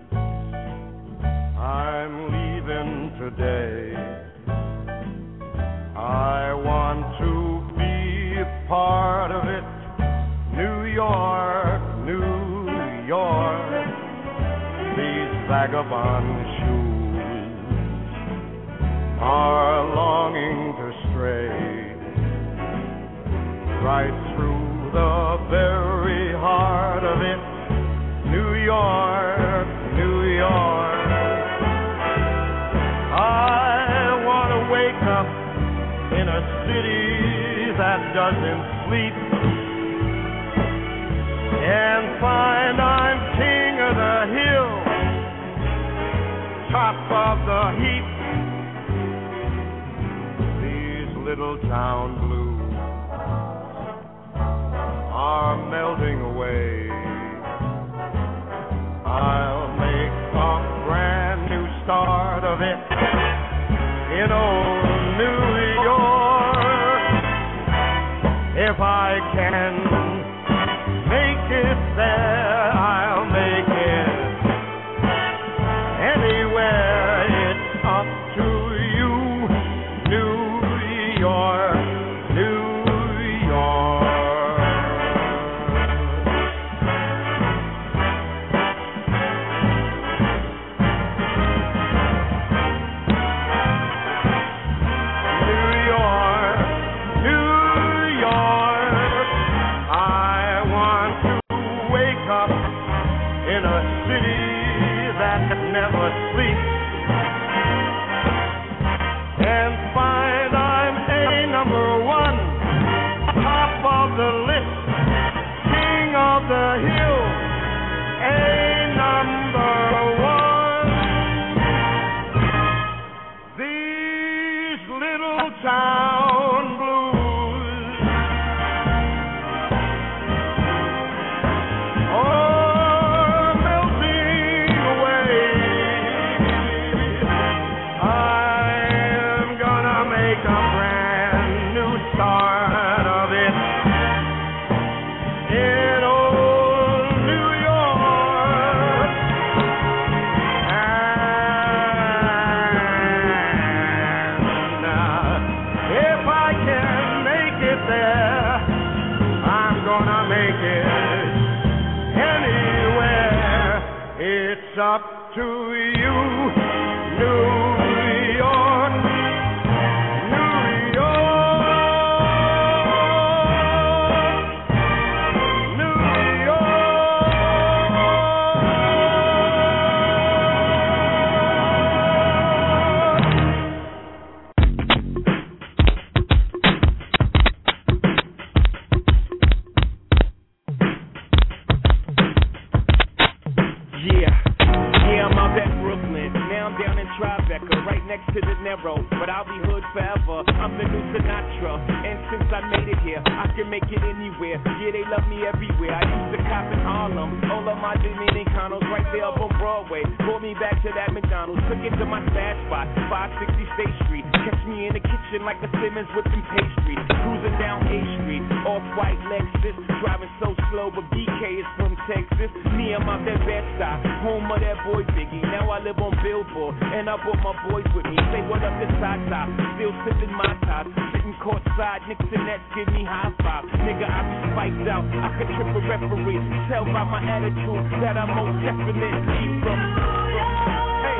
I'm leaving today. I want to be a part of it. New York, New York, these vagabond shoes are longing to stray right through the very heart of it. New York, New York, I want to wake up in a city that doesn't sleep and find I'm king of the hill, top of the heap. These little town blues are melting away. I'll make a brand new start of it in old New York. If I can make it there, I'll make it anywhere. It's up to you, New York, New York. New York, New York, I want to wake up in a city that never sleeps and find I'm a number one, top of the list, king of the hill, a number one. These little town blues, oh, melting away. I'm gonna make a brand new start of it in old New York. And uh, if I can make it there, I'm gonna make it anywhere. It's up to you, New York, New York, New York. Yeah, yeah, I'm out at Brooklyn. Now I'm down in Tribeca, right next to the Narrow. But I'll be hood forever. I'm the new Sinatra. And since I made it here, I can make it anywhere. Yeah, they love me everywhere. I used to cop in Harlem. All of my Dominicanos right there up on Broadway. Pulled me back to that McDonald's. Took it to my stash spot, five sixty State Street. Catch me in the kitchen like a Simmons whipping pastry. Cruising down A Street, off-white Lexus. Driving so slow, but B K is from Texas. Me, I'm out that Bed-Stuy, home of that boy Biggie. Now I live on Billboard, and I brought my boys with me. Say what up to Tata, still sipping my top. Sitting courtside, Knicks and Nets give me high five. Nigga, I be spiked out, I could trip a referee. Tell by my attitude that I'm most definitely from. Hey.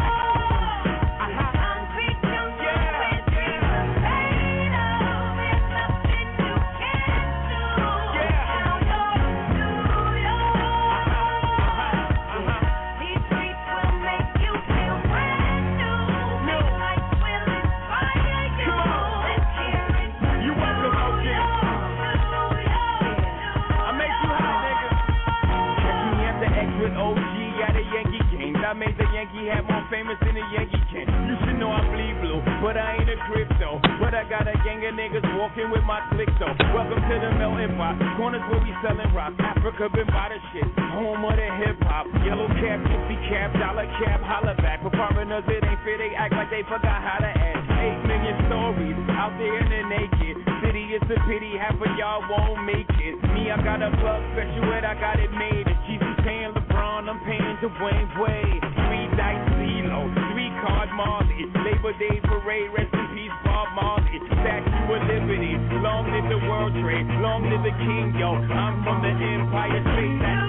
I made the Yankee hat more famous than the Yankee can. You should know I bleed blue, but I ain't a crypto. But I got a gang of niggas walking with my click though. Welcome to the melting pot. Corners where we selling rock. Africa been by the shit. Home of the hip hop. Yellow cap, gypsy cap, dollar cap, holla back. For foreigners it ain't fair. They act like they forgot how to act. Eight million stories out there in the naked city. It's a pity half of y'all won't make it. Me, I got a plug special and I got it made. It's G C paying LeBron, I'm paying Dwayne Wade. Three dice CeeLo, three card Marley. Labor Day parade, rest in peace Bob Marley. Statue of Liberty, long live the World Trade, long live the King, yo. I'm from the Empire State. That's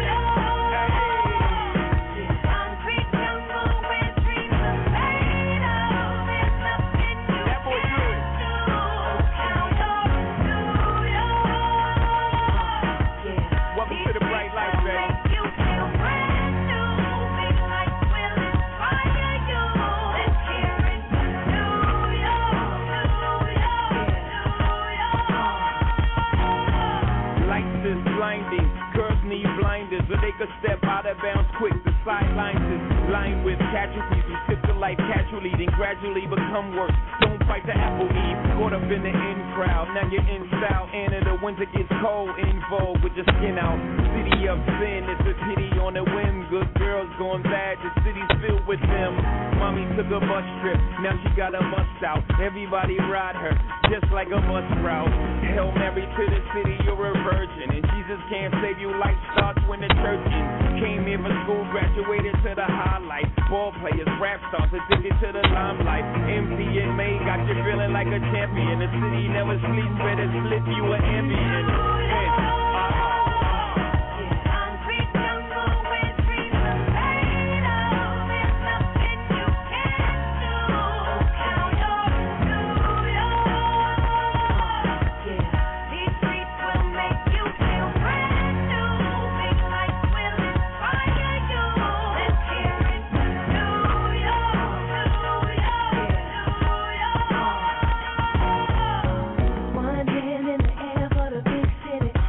step out of bounds quick, the sidelines is lined with casualties who sip the life casually, then gradually become worse. Don't fight the apple eve, caught up in the in crowd. Now you're in style, and in the winter gets cold, in vogue with your skin out. City of sin, it's a pity on a whim. Good girls going bad, the city's filled with them. Mommy took a bus trip, now she got a bus out. Everybody ride her, just like a bus route. Hail Mary to the city, you're a virgin, and Jesus can't save you. Life starts when the church ends. Came here for school, graduated to the highlight. Ball players, rap stars, addicted to the limelight. M C and May got you feeling like a champion. The city never sleeps, better slip you an ambient. Hey, uh-huh. One hand in the air for the big city.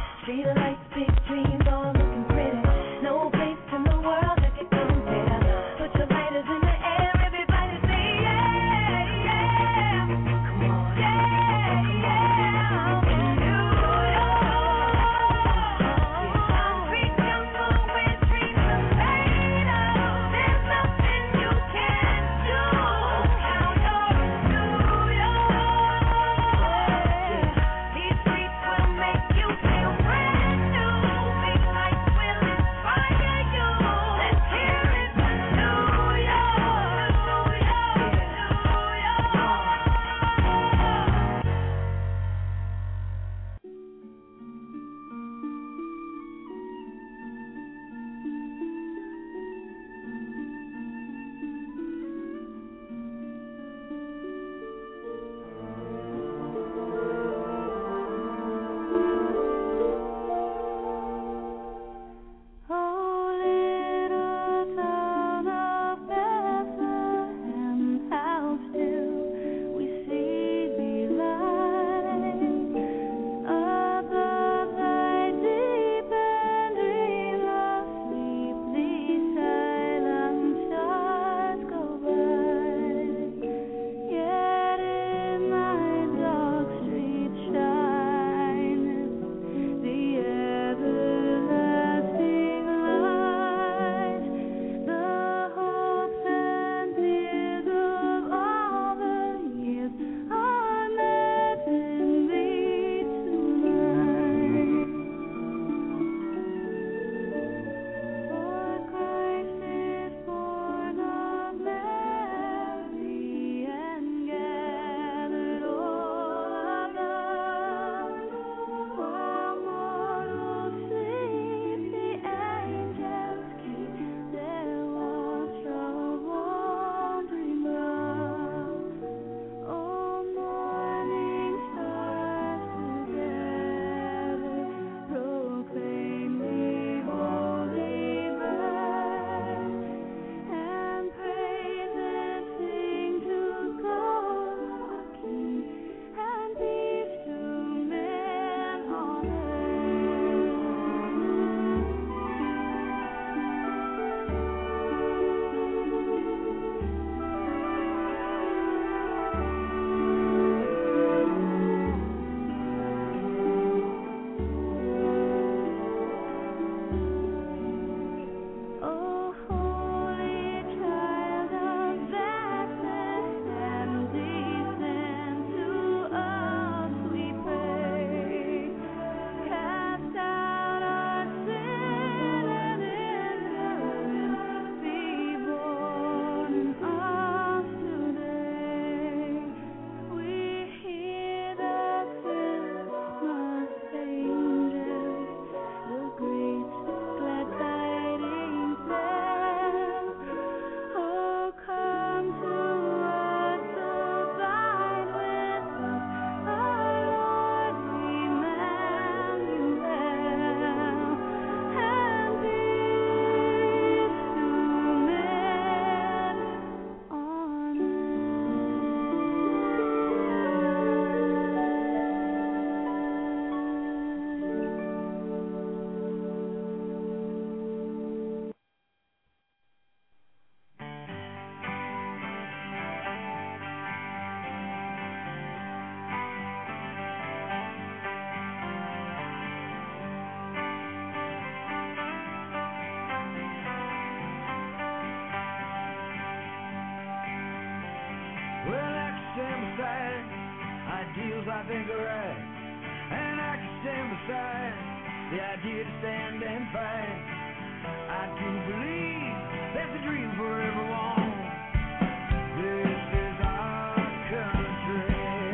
side ideals I think are right, and I can stand beside the idea to stand and fight. I do believe there's a dream for everyone. This is our country.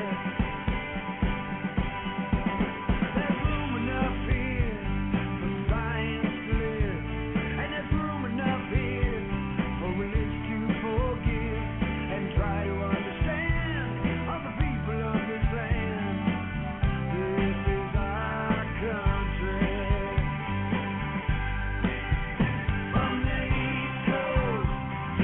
There's room enough here for science to live, and there's room enough here for religion to forgive and try to understand all the people of this land. This is our country. From the East Coast to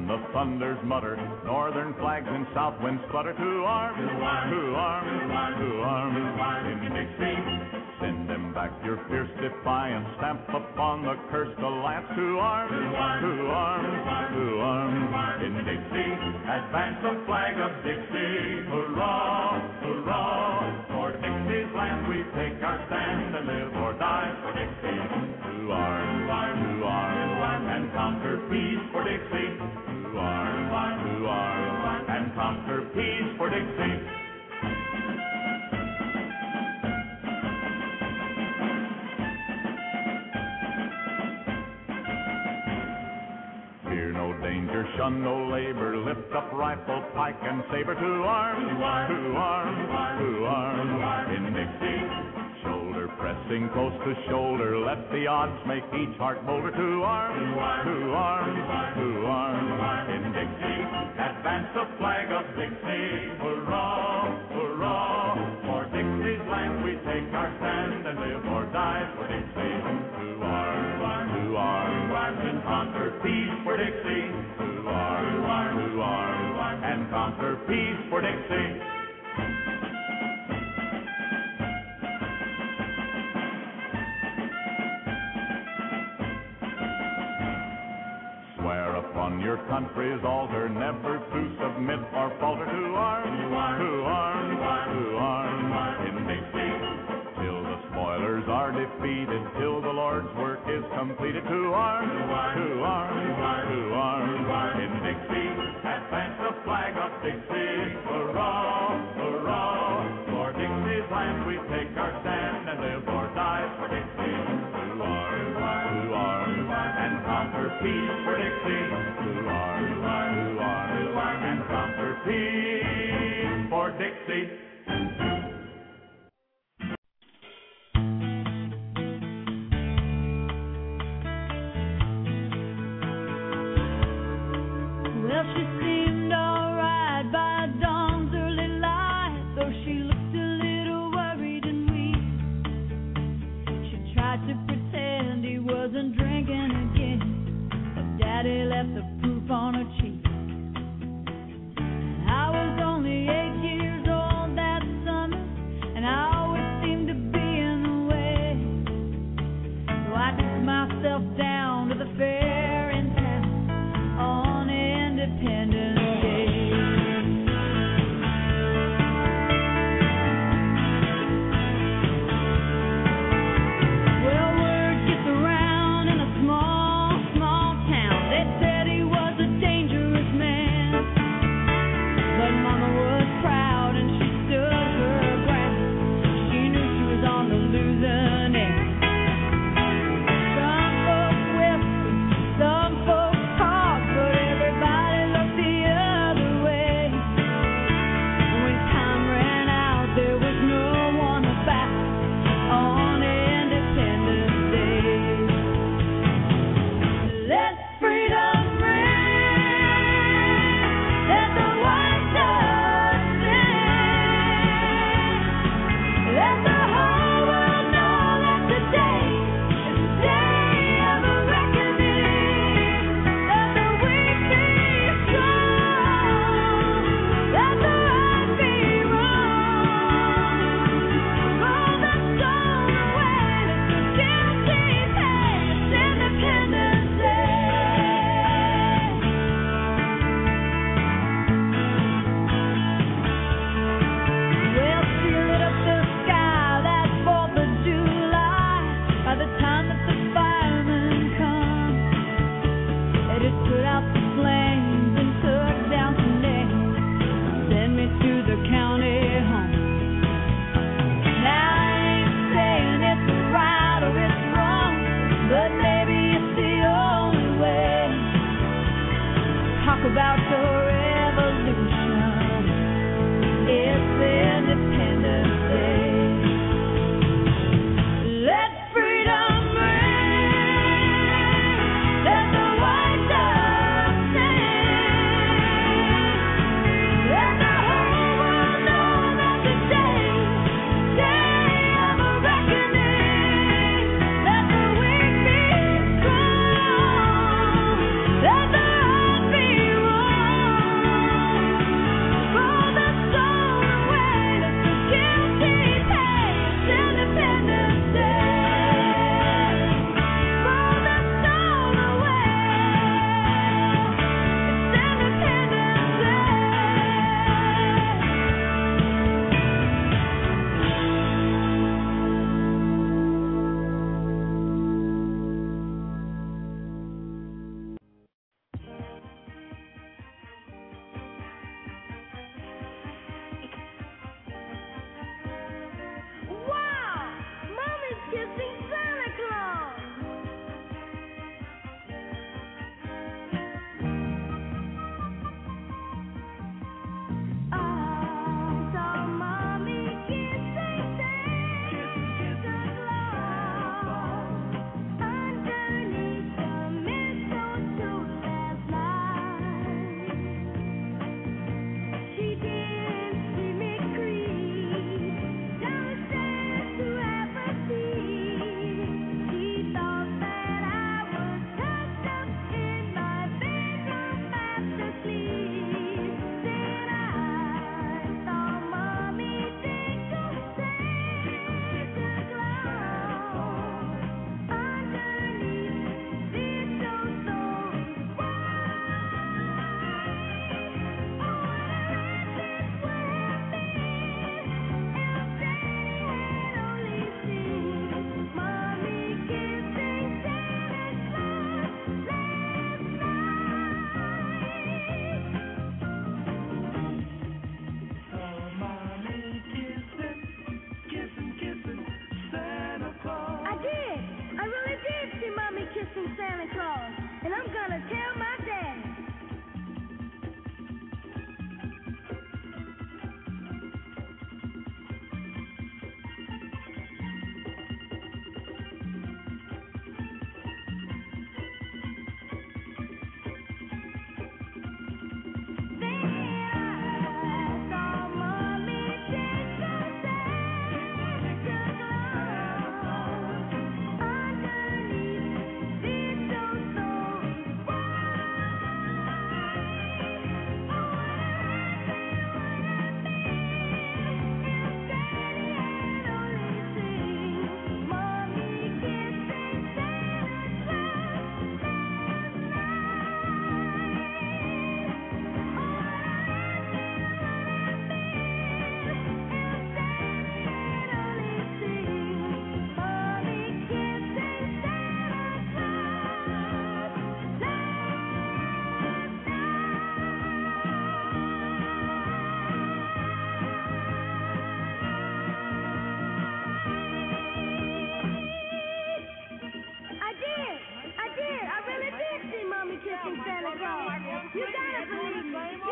when the thunders mutter, northern flags and south winds flutter. To arms, to arms, to arms, to arms in Dixie. Send them back your fierce defiance, stamp upon the cursed alliance. To arms, to arms, to arms in Dixie. Advance the flag of Dixie. Hurrah, hurrah. For Dixie's land we take our stand and live or die for Dixie. To arms, to arms, and conquer peace for Dixie. To arms, to arms, and conquer peace for Dixie. Fear no danger, shun no labor, lift up rifle, pike, and saber. To arms, to arms, to arms in Dixie. Shoulder pressing close to shoulder, let the odds make each heart bolder. To arms, to arms, to arms in Dixie. Advance the flag of Dixie. Hurrah, hurrah. For Dixie's land we take our stand and live or die for Dixie. To arms, to arms, and conquer peace for Dixie. To arms, to arms, and conquer peace for Dixie. Swear upon your country's altar never to submit or falter. To arms, to arms, to arms in Dixie. Till the spoilers are defeated, till the Lord's work is completed. To arms, to arms, to arms in Dixie. Advance the flag of Dixie. Hurrah, hurrah. For Dixie's land we take our stand and live or die for Dixie. To arms, to arms, and conquer peace for Dixie. To arms, to arms, and conquer peace for Dixie. Well, she seemed alright by dawn's early light, though she looked a little worried and weak. She tried to pretend he wasn't drinking again, but Daddy left the proof on her cheek. I was only eight years old that summer, and I always seemed to be in the way. So I took myself down to the fair in town on Independence Day. Well, word gets around in a small, small town. They said he was a dangerous man, but Mama was proud and she stood her ground. She knew she was on the losing end. Some folks whispered, some folks talked, but everybody looked the other way. When time ran out, there was no one back on Independence Day. Let freedom ring, let the white dove sing, let the whole world know that today is the day of a reckoning. Let the weak be strong, let the right be wrong. Roll the stone away, let the guilty pay. It's Independence Day. Well, she lit up the sky that fourth of July. By the time that the firemen come, they just put out the flames and took down some names, send me to the county home. Now I ain't saying it's right or it's wrong, but maybe it's the only way. Talk about the revolution. It's Independence Day. Let freedom ring, let the white dove sing, let the whole world know that today is the day of a reckoning. Let the weak be strong, let the right be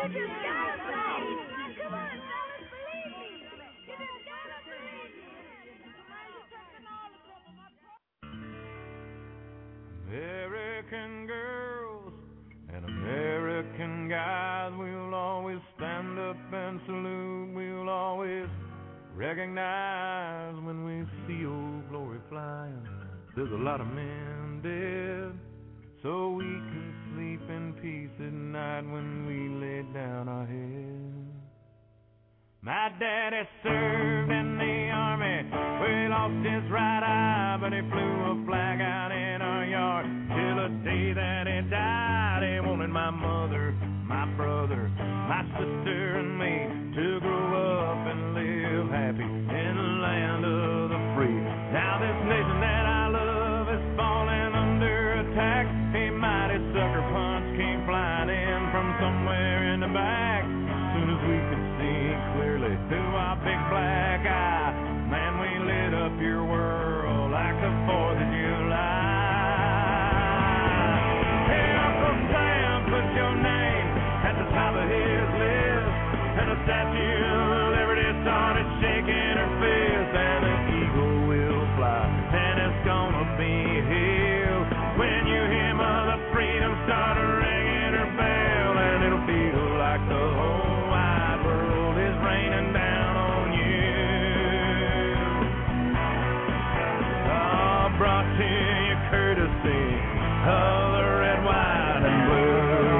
just gotta believe me. Come on, fellas, believe me. You just gotta believe me. American girls and American guys, we'll always stand up and salute. We'll always recognize when we see old glory flying. There's a lot of men dead, so we can sleep in peace at night when we lay down our heads. My daddy served in the army, where he lost his right eye, but he flew a flag out in our yard till the day that he died. He wanted my mother, my brother, my sister, and me to grow up and live happy in the land of the free. Now this nation that I love is falling under attack. A mighty sucker punch came flying in from somewhere in the back. As soon as we could see clearly through our big black eye, man, we lit up your world like the fourth of July. Hey, Uncle Sam put your name at the top of his list, and the Statue of Liberty started shaking her fist, and the eagle will fly, and it's gonna be here when you hear Mother Freedom start ringing her bell, and it'll feel like the whole wide world is raining down on you. Oh, brought to you courtesy of the red, white, and blue.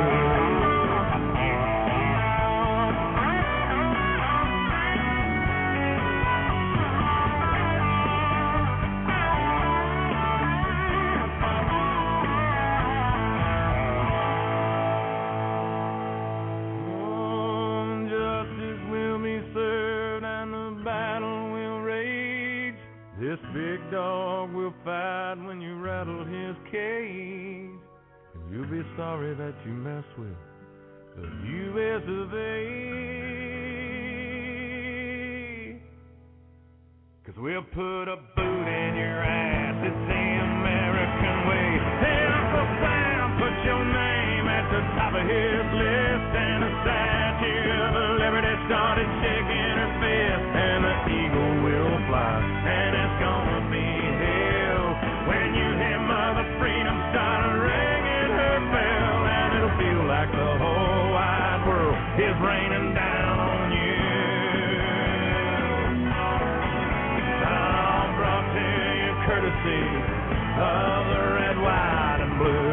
This big dog will fight when you rattle his cage, and you'll be sorry that you mess with the U S of A. Cause we'll put a boot in your ass, it's the American way. Hey, Uncle Sam, put your name at the top of his list, and the Statue of Liberty started shaking her fist, and the eagle will fly, and it's gonna be hell when you hear Mother Freedom start ringing her bell, and it'll feel like the whole wide world is raining down on you. All brought to you courtesy of the red, white, and blue.